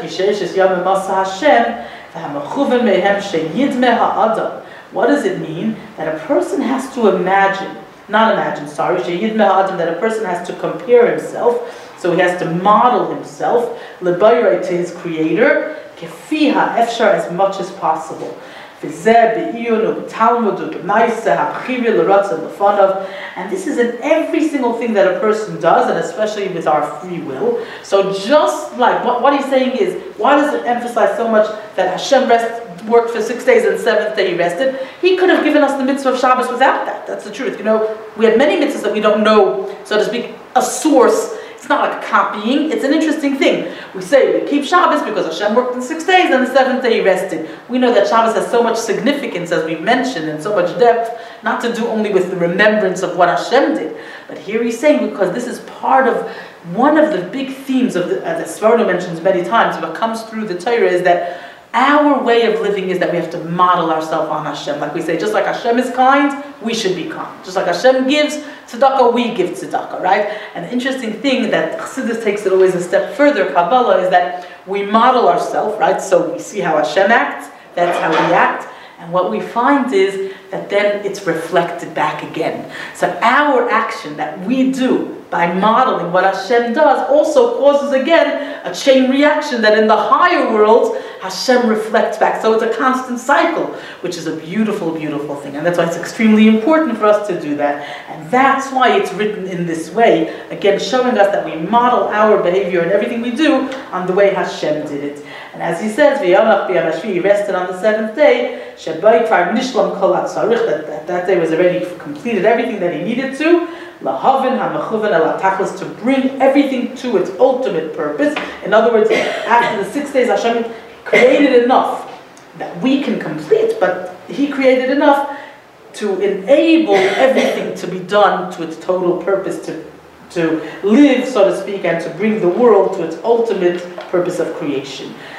what does it mean? That a person has to imagine, not imagine, sorry, that a person has to compare himself. So he has to model himself, to his creator, as much as possible. And this is in every single thing that a person does, and especially with our free will. So just like, what, what he's saying is, why does it emphasize so much that Hashem rest, worked for six days and the seventh day He rested? He could have given us the mitzvah of Shabbos without that. That's the truth. You know, we had many mitzvahs that we don't know, so to speak, a source. It's not like copying, it's an interesting thing. We say we keep Shabbos because Hashem worked in six days and the seventh day He rested. We know that Shabbos has so much significance, as we've mentioned, and so much depth, not to do only with the remembrance of what Hashem did. But here he's saying, because this is part of one of the big themes of the, as Svarno mentions many times, what comes through the Torah is that our way of living is that we have to model ourselves on Hashem. Like we say, just like Hashem is kind, we should be kind. Just like Hashem gives tzedakah, we give tzedakah, right? And the interesting thing that Chassidus takes it always a step further, Kabbalah, is that we model ourselves, right? So we see how Hashem acts, that's how we act. And what we find is that then it's reflected back again. So our action that we do by modeling what Hashem does also causes again a chain reaction that in the higher worlds Hashem reflects back. So it's a constant cycle, which is a beautiful, beautiful thing. And that's why it's extremely important for us to do that. And that's why it's written in this way, again showing us that we model our behavior and everything we do on the way Hashem did it. And as he says, He rested on the seventh day, that, that day was already completed everything that He needed to, to bring everything to its ultimate purpose. In other words, after the six days, Hashem created enough that we can complete, but He created enough to enable everything to be done to its total purpose, to, to live, so to speak, and to bring the world to its ultimate purpose of creation.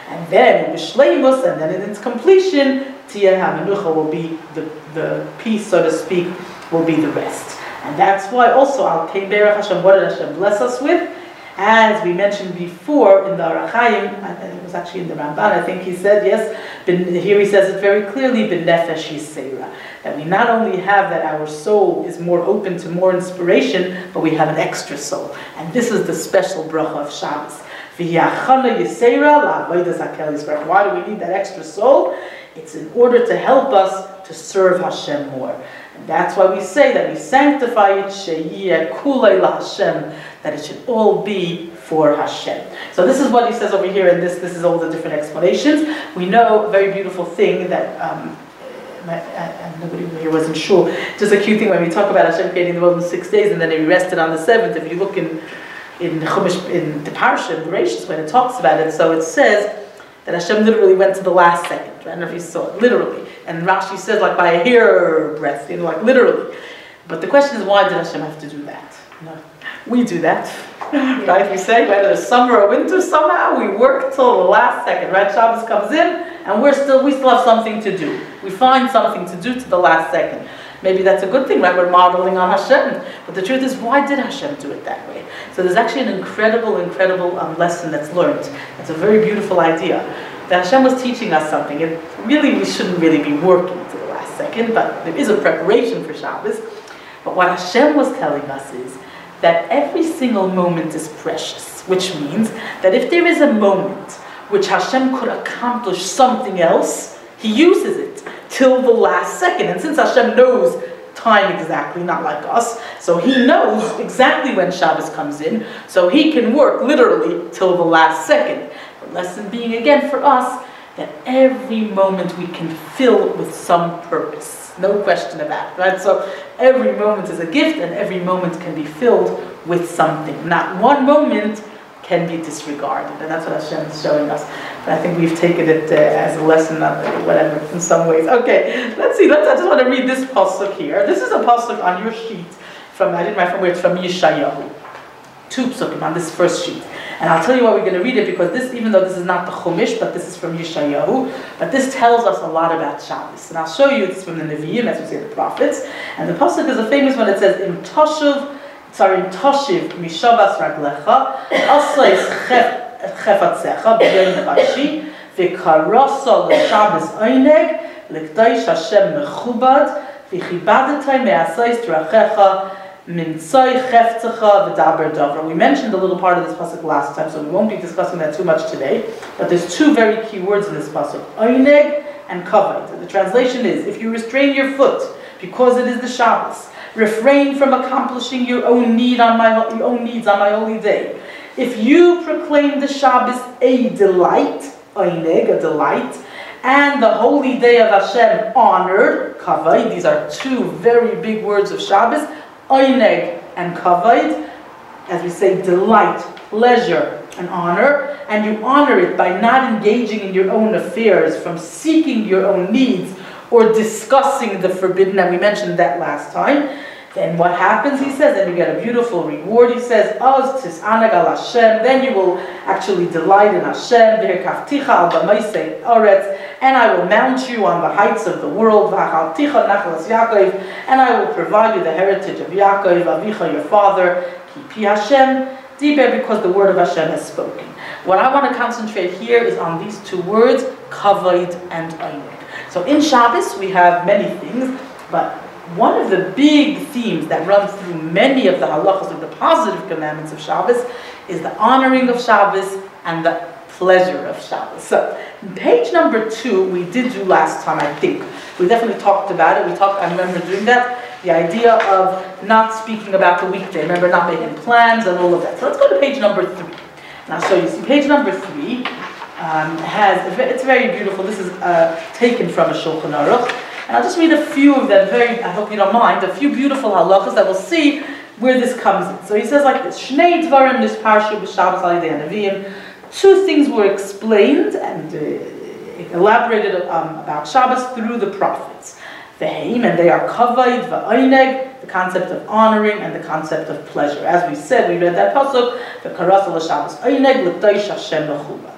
And then b'shleimus, and then in its completion, tiyeh hamenucha will be the, the peace, so to speak, will be the rest. And that's why also, Al Kein Berach Hashem, what did Hashem bless us with? As we mentioned before in the Arachayim, and it was actually in the Ramban, I think he said, yes, here he says it very clearly, B'nefesh Yisera, that we not only have that our soul is more open to more inspiration, but we have an extra soul. And this is the special bracha of Shabbos. V'yachana Yisera la'avodas HaKel Yisbarach. Why do we need that extra soul? It's in order to help us to serve Hashem more. And that's why we say that we sanctify it, Sheyiyeh kulei LaHashem, that it should all be for Hashem. So this is what he says over here, and this this is all the different explanations. We know a very beautiful thing that, um, my, and nobody here wasn't sure, just a cute thing when we talk about Hashem creating the world in six days and then he rested on the seventh. If you look in in Chumash, in the Parsha, in Bereshis, when it talks about it, so it says that Hashem literally went to the last second. I don't know if you saw it, literally. And Rashi says like by a hair breadth, you know, like literally. But the question is, why did Hashem have to do that? No. We do that, right? We say whether it's summer or winter, somehow we work till the last second, right? Shabbos comes in, and we're still we still have something to do. We find something to do to the last second. Maybe that's a good thing, right? We're modeling on Hashem. But the truth is, why did Hashem do it that way? So there's actually an incredible, incredible um, lesson that's learned. It's a very beautiful idea. That Hashem was teaching us something. And really, we shouldn't really be working to the last second, but there is a preparation for Shabbos. But what Hashem was telling us is that every single moment is precious, which means that if there is a moment which Hashem could accomplish something else, He uses it till the last second. And since Hashem knows time exactly, not like us, so He knows exactly when Shabbos comes in, so He can work literally till the last second. The lesson being again for us that every moment we can fill with some purpose. No question about it, right? So every moment is a gift and every moment can be filled with something. Not one moment can be disregarded, and that's what Hashem is showing us. But I think we've taken it uh, as a lesson, of whatever, in some ways. Okay, let's see. Let's. I just want to read this pasuk here. This is a pasuk on your sheet from, I didn't write from where it's from, Yeshayahu. Two psukim on this first sheet. And I'll tell you why we're going to read it, because this, even though this is not the Chumash, but this is from Yeshayahu, but this tells us a lot about Shabbos. And I'll show you, it's from the Nevi'im, as we say, the prophets. And the pasuk is a famous one. It says, Im Toshuv, sorry, Im Toshiv Mishabas Raglecha, Asleis Chefatzecha, B'yom Chashi, V'karasa L'Shabbos Oineg, L'Kdaish Hashem Mechubad, V'chibadetai Me'asais Drachecha, Mintzai Cheftecha V'daber Davra. We mentioned a little part of this pasuk last time, so we won't be discussing that too much today. But there's two very key words in this pasuk: Oineg and Kavod. The translation is: if you restrain your foot because it is the Shabbos, refrain from accomplishing your own need on my your own needs on my holy day. If you proclaim the Shabbos a delight, Oineg, a delight, and the holy day of Hashem honored, Kavod. These are two very big words of Shabbos. Oineg and kavod, as we say, delight, pleasure, and honor, and you honor it by not engaging in your own affairs, from seeking your own needs, or discussing the forbidden, and we mentioned that last time. Then what happens, he says, then you get a beautiful reward. He says, Az tis'anag al Hashem, then you will actually delight in Hashem, v'hirkafticha al b'maisei oretz, and I will mount you on the heights of the world, v'achalticha nachlas Yaakov, and I will provide you the heritage of Yaakov, Avicha, your father, kipi Hashem, diber, because the word of Hashem has spoken. What I want to concentrate here is on these two words, kavod and oineg. So in Shabbos, we have many things, but one of the big themes that runs through many of the halachas of the positive commandments of Shabbos is the honoring of Shabbos and the pleasure of Shabbos. So, page number two, we did do last time, I think. We definitely talked about it. We talked, I remember doing that. The idea of not speaking about the weekday. Remember, not making plans and all of that. So let's go to page number three. Now, so you see, page number three um, has, it's very beautiful. This is uh, taken from a Shulchan Aruch. And I'll just read a few of them, very, I hope you don't mind, a few beautiful halachas that we'll see where this comes in. So he says like this, Shnei Dvarim Nishparshu B'Shabbos Alidei Hanavim. Two things were explained and uh, elaborated um, about Shabbos through the prophets. Ve'im, and they are kavod, va'oineg, the concept of honoring and the concept of pleasure. As we said, we read that pasuk, the karasa l'Shabbos oineg l'taish Hashem b'chubad.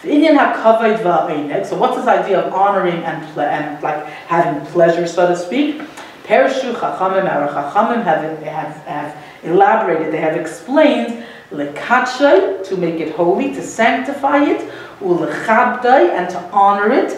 So what's this idea of honoring and, ple- and like having pleasure, so to speak? Perishu Chachamim, our Chachamim have, have, have elaborated, they have explained, lekatshai, to make it holy, to sanctify it, ulechabdai, and to honor it,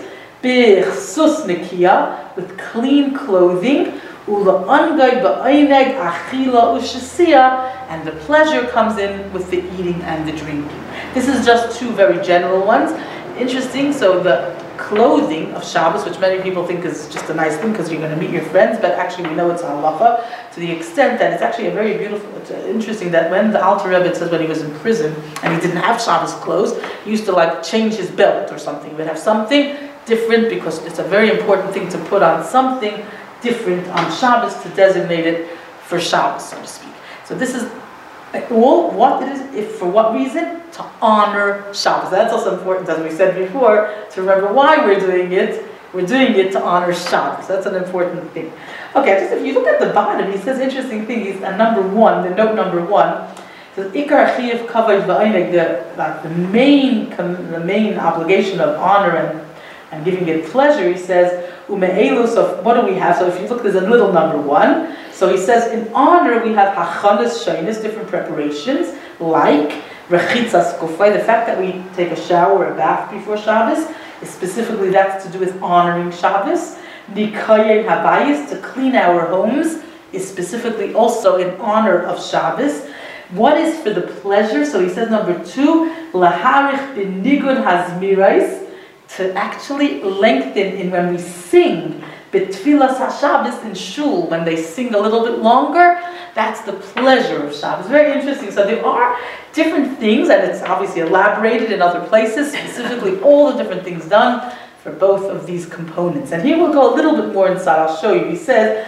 bichsus nikia, with clean clothing, uleangai ba'aineg achila ushasiya, and the pleasure comes in with the eating and the drinking. This is just two very general ones. Interesting, so the clothing of Shabbos, which many people think is just a nice thing because you're going to meet your friends, but actually we know it's halacha to the extent that it's actually a very beautiful, it's interesting that when the Alter Rebbe says when he was in prison and he didn't have Shabbos clothes, he used to like change his belt or something. He would have something different because it's a very important thing to put on something different on Shabbos to designate it for Shabbos, so to speak. So this is all what it is, if for what reason? To honor Shabbos. That's also important, as we said before, to remember why we're doing it. We're doing it to honor Shabbos. That's an important thing. Okay, just if you look at the bottom, he says interesting thing. He's at number one, the note number one. It says Ikar Chiyuv Kavod V'Oneg, the like the main the main obligation of honor and and giving it pleasure. He says Ume'elu. So what do we have? So if you look, there's a little number one. So he says, in honor we have hachanas shainis, different preparations, like rechitzas kufay, the fact that we take a shower or a bath before Shabbos, is specifically that's to do with honoring Shabbos. Nikayin habayis, to clean our homes, is specifically also in honor of Shabbos. What is for the pleasure? So he says, number two, laharich b'nigun hazmirais, to actually lengthen in when we sing. Betfilas HaShabbos in Shul, when they sing a little bit longer, that's the pleasure of Shabbos. Very interesting. So there are different things, and it's obviously elaborated in other places, specifically all the different things done for both of these components. And here we'll go a little bit more inside. I'll show you. He says,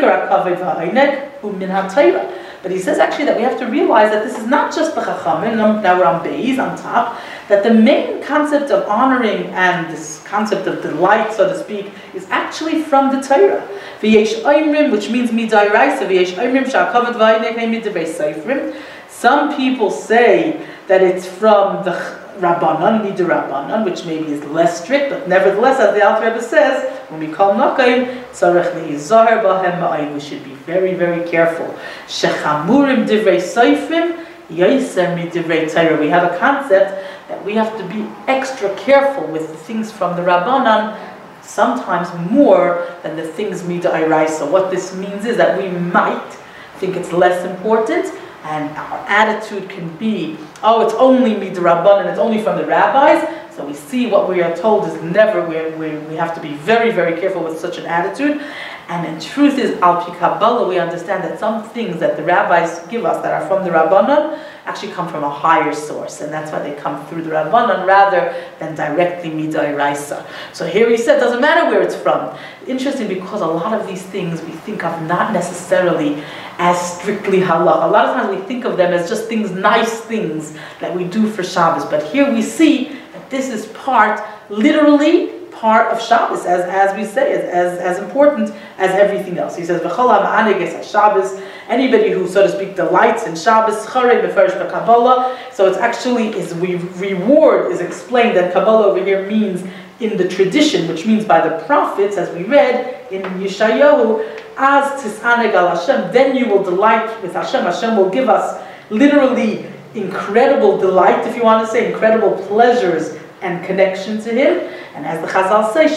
but he says actually that we have to realize that this is not just the Chachamim, now we're on Beis, on top, that the main concept of honoring and this concept of delight, so to speak, is actually from the Torah. V'yesh oimrim, which means midayraisa, v'yesh oimrim sha'kavod v'aynek midivrei seifrim. Some people say that it's from the Rabbanan, midirabanan, which maybe is less strict, but nevertheless, as the Alter Rebbe says, when we call Nakaim, tzarech le'izahar b'hem ma'ayin, we should be very, very careful. Shechamurim divrei seifrim, yaiser midivrei Torah. We have a concept that we have to be extra careful with the things from the Rabbanan, sometimes more than the things mid'oraisa. What this means is that we might think it's less important, and our attitude can be, oh, it's only mid'rabbanan, it's only from the rabbis. So we see what we are told is never, we, we, we have to be very, very careful with such an attitude. And the truth is, al pi Kabbalah, we understand that some things that the rabbis give us that are from the Rabbanan actually come from a higher source, and that's why they come through the Rabbanan rather than directly mid'oraisa. So here he said, doesn't matter where it's from. Interesting, because a lot of these things we think of not necessarily as strictly halach. A lot of times we think of them as just things, nice things that we do for Shabbos. But here we see that this is part, literally, part of Shabbos, as, as we say, as, as, as important as everything else. He says, Shabbos, anybody who, so to speak, delights in Shabbos, so it's actually, his reward is explained, that Kabbalah over here means in the tradition, which means by the prophets, as we read in Yeshayahu, as tis'aneg al Hashem, then you will delight with Hashem. Hashem will give us literally incredible delight, if you want to say, incredible pleasures and connection to Him. And as the Chazal say,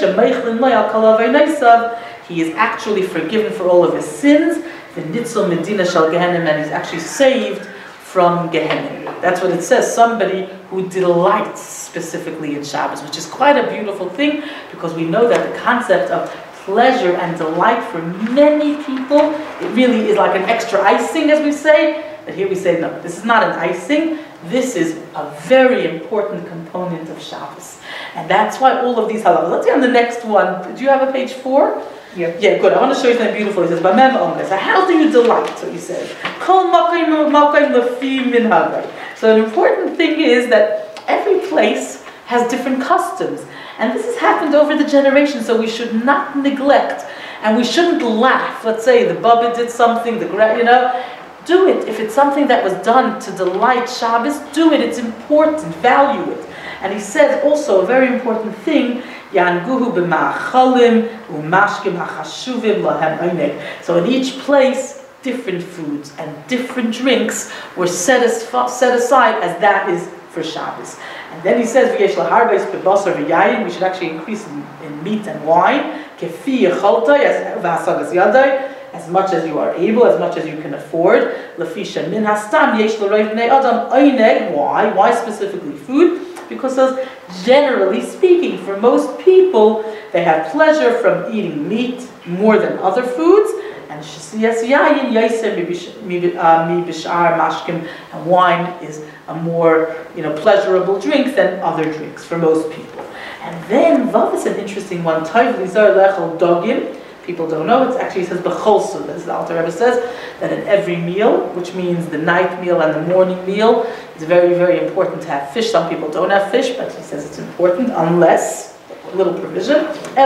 he is actually forgiven for all of his sins, and he's actually saved from Gehenna. That's what it says, somebody who delights specifically in Shabbos, which is quite a beautiful thing, because we know that the concept of pleasure and delight for many people, it really is like an extra icing, as we say. But here we say, no, this is not an icing. This is a very important component of Shabbos. And that's why all of these halachas. Let's see on the next one. Do you have a page four? Yeah. Yeah, good. I want to show you something beautiful. He says, B'mem Omer. So how do you delight? So he says, Kol makayim makayim lefi minhagay. So an important thing is that every place has different customs. And this has happened over the generations, so we should not neglect. And we shouldn't laugh. Let's say the Baba did something, the you know, do it. If it's something that was done to delight Shabbos, do it. It's important. Value it. And he says also a very important thing, Yanguhu b'ma'achalim u'mashkim ha'chashuvim lahem eineg. So in each place, different foods and different drinks were set, as, set aside as that is for Shabbos. And then he says, V'yesh laharbeis b'basar v'yayin, we should actually increase in, in meat and wine, kefi yecholtai, v'asagas yadai, as much as you are able, as much as you can afford. Lafisha min hastam yesh l'roiv bnei adam eineg. Why? Why specifically food? Because as generally speaking, for most people, they have pleasure from eating meat more than other foods. And yayin yaisem mi b'shar mashkim, and wine is a more, you know, pleasurable drink than other drinks for most people. And then Vav is an interesting one. Taiv lizar lechel dogim. People don't know. It actually says b'cholsu, as the Alter Rebbe says, that in every meal, which means the night meal and the morning meal, it's very, very important to have fish. Some people don't have fish, but he says it's important unless, a little provision,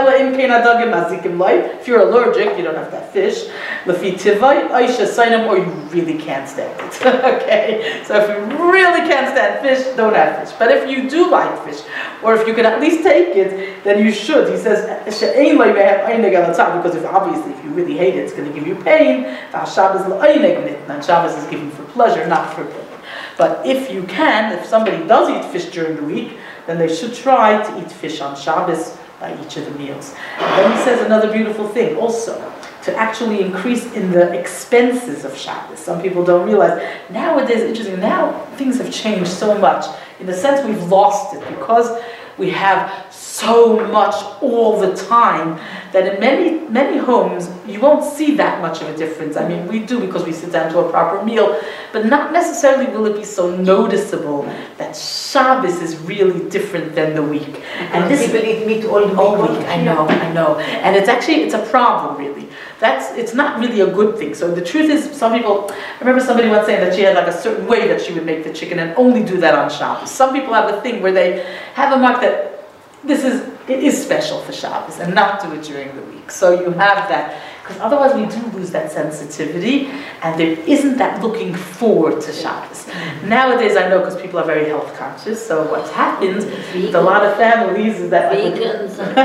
if you're allergic, you don't have to have fish. Or you really can't stand it. Okay? So if you really can't stand fish, don't have fish. But if you do like fish, or if you can at least take it, then you should. He says, because if obviously if you really hate it, it's going to give you pain. And Shabbos is given for pleasure, not for pain. But if you can, if somebody does eat fish during the week, then they should try to eat fish on Shabbos by each of the meals. And then he says another beautiful thing also, to actually increase in the expenses of Shabbos. Some people don't realize. Nowadays, interesting, now things have changed so much. In a sense, we've lost it because we have so much all the time that in many, many homes, you won't see that much of a difference. I mean, we do because we sit down to a proper meal, but not necessarily will it be so noticeable that Shabbos is really different than the week. And this people eat meat all the all week. I know, I know. And it's actually, it's a problem, really. That's, it's not really a good thing. So the truth is, some people, I remember somebody once saying that she had like a certain way that she would make the chicken and only do that on Shabbos. Some people have a thing where they have a mark that this is, it is special for Shabbos and not do it during the week. So you have that, because otherwise we do lose that sensitivity and there isn't that looking forward to Shabbos. Mm-hmm. Nowadays I know because people are very health conscious, so what's happened with a lot of families is that vegans and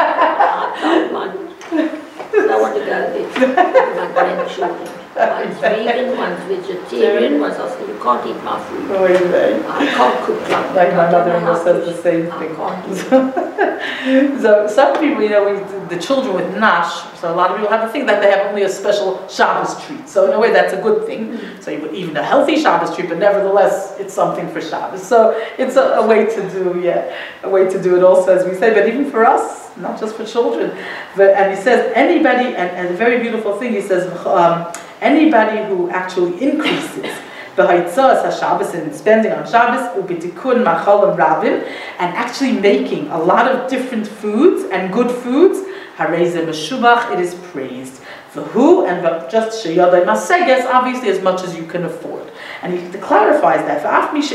I want to go with my grandchildren. One's vegan, one's vegetarian, one's asking, you can't eat my food. Oh, is it? I can't cook like Like my mother-in-law says the same thing. So some people, you know, we, the children with Nash, so a lot of people have a thing that they have only a special Shabbos treat. So in a way that's a good thing. So you would even a healthy Shabbos treat, but nevertheless it's something for Shabbos. So it's a, a way to do, yeah, a way to do it also, as we say, but even for us, not just for children. But, and he says anybody, and, and a very beautiful thing, he says, um, anybody who actually increases the Haitzah Shabbos and spending on Shabbos, ubitikun machalim rabim, and actually making a lot of different foods and good foods, hareze meshubach, it is praised. For who and just sheyadai maseges, obviously as much as you can afford. And he clarifies that.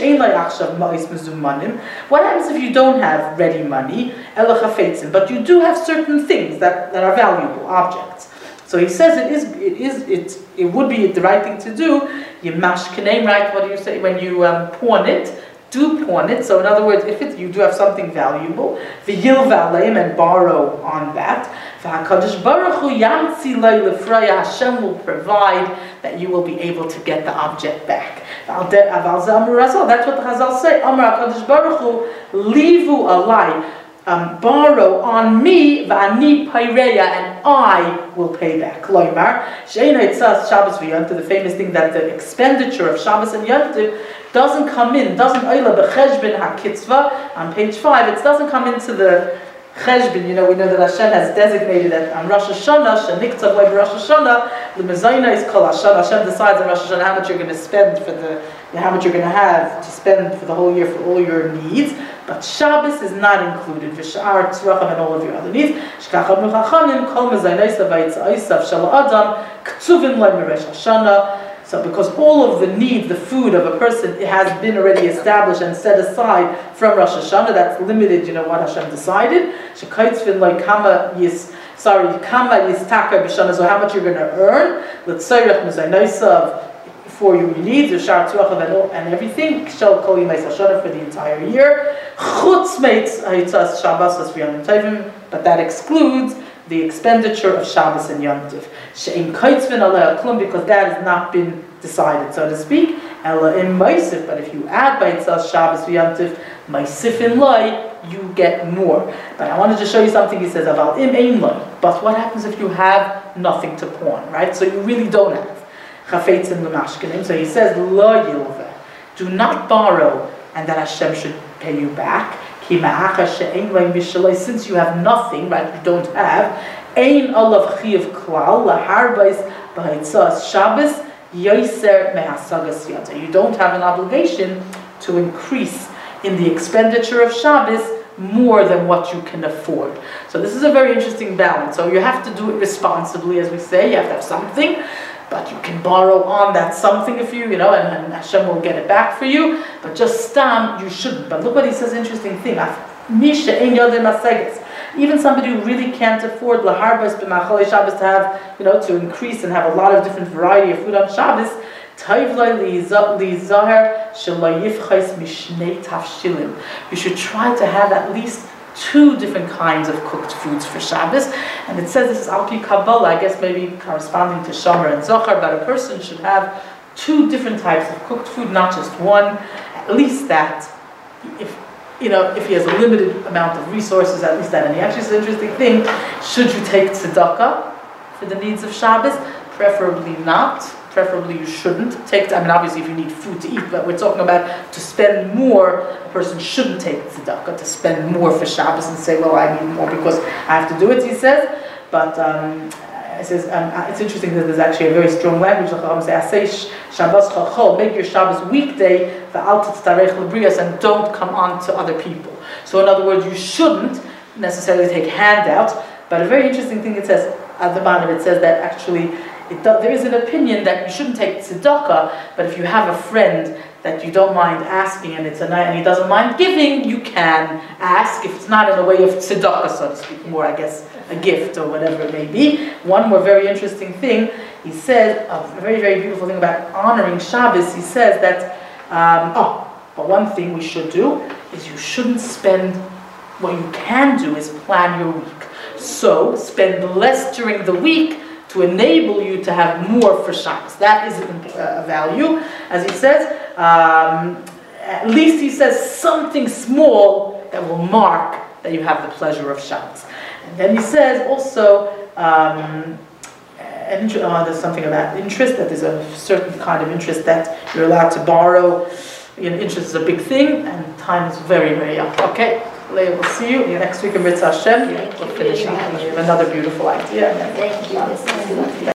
What happens if you don't have ready money, but you do have certain things that, that are valuable objects? So he says it is, it is, it, it would be the right thing to do. You mash kaneim, right? What do you say when you um, pawn it? Do pawn it. So in other words, if it, you do have something valuable, v'yil v'aleim, and borrow on that. V'hakadosh baruch hu yamtzi lo lefraya, Hashem will provide that you will be able to get the object back. That's what the Chazal say. Amar hakadosh baruch hu livu alai. Um, borrow on me, v'ani paireya, and I will pay back. Loimar, she'ena itzas Shabbos v'yontiv, the famous thing that the expenditure of Shabbos and Yontiv doesn't come in, doesn't oila b'cheshbin hakitzva, on page five, it doesn't come into the cheshbin. You know, we know that Hashem has designated that on Rosh Hashanah, sheniktzah by Rosh Hashanah, the mezayna is called Hashem. Hashem decides on Rosh Hashanah how much you're going to spend for the, you know, how much you're going to have to spend for the whole year for all your needs. But Shabbos is not included. V'sha'ar tzracham and all of your other needs. Shkacham nuchachanim kol mezaynaysa v'yitzaysav shel adam k'tzuvim lai meresh Hashanah. So because all of the needs, the food of a person, it has been already established and set aside from Rosh Hashanah. That's limited, you know, what Hashem decided. Shekaitzvin like kama yis, sorry, kama yistaka b'shana. So how much you're going to earn? L'tzayrach mezaynaysav. for your needs, and everything, shall call you for the entire year. But that excludes the expenditure of Shabbos and Yom Tov. Because that has not been decided, so to speak. But if you add by itself Shabbos and Yom Tov, Maisif in Loi, you get more. But I wanted to show you something. He says about im ein Loi. But what happens if you have nothing to pawn, right? So you really don't have. So he says, Lo yilveh, do not borrow, and that Hashem should pay you back. Since you have nothing, right? You don't have. Ein olav chiyav klal laharbais b'haitzas Shabbos yoser mehasagas yata. You don't have an obligation to increase in the expenditure of Shabbos more than what you can afford. So this is a very interesting balance. So you have to do it responsibly, as we say. You have to have something, but you can borrow on that something if you, you know, and, and Hashem will get it back for you. But just stam, you shouldn't. But look what he says, interesting thing. Even somebody who really can't afford laharbas b'machalei Shabbos to have, you know, to increase and have a lot of different variety of food on Shabbos, you should try to have at least two different kinds of cooked foods for Shabbos. And it says this is Al Pi Kabbalah, I guess maybe corresponding to Shomer and Zohar, but a person should have two different types of cooked food, not just one. At least that, if you know, if he has a limited amount of resources, at least that. And he actually says an interesting thing: should you take tzedakah for the needs of Shabbos? Preferably not. Preferably you shouldn't take, I mean obviously if you need food to eat, but we're talking about to spend more. A person shouldn't take tzedakah to spend more for Shabbos and say, well, I need more because I have to do it, he says. But um, it says, um, it's interesting that there's actually a very strong language. Make your Shabbos weekday and don't come on to other people. So in other words, you shouldn't necessarily take handouts, but a very interesting thing it says at the bottom, it says that actually It does, there is an opinion that you shouldn't take tzedakah, but if you have a friend that you don't mind asking and it's a night and he doesn't mind giving, you can ask if it's not in a way of tzedakah, so to speak, more I guess a gift or whatever it may be. One more very interesting thing, he said, a very very beautiful thing about honoring Shabbos. He says that um, oh, but one thing we should do is you shouldn't spend. What you can do is plan your week. So spend less during the week to enable you to have more for Shabbos. That is a value. As he says, um, at least he says something small that will mark that you have the pleasure of Shabbos. And then he says also, um, and, uh, there's something about interest, that there's a certain kind of interest that you're allowed to borrow. You know, interest is a big thing, and time is very, very young. Okay, Leah, we'll see you next week in B'Ritz Hashem. We'll finish up with another beautiful idea. Thank you.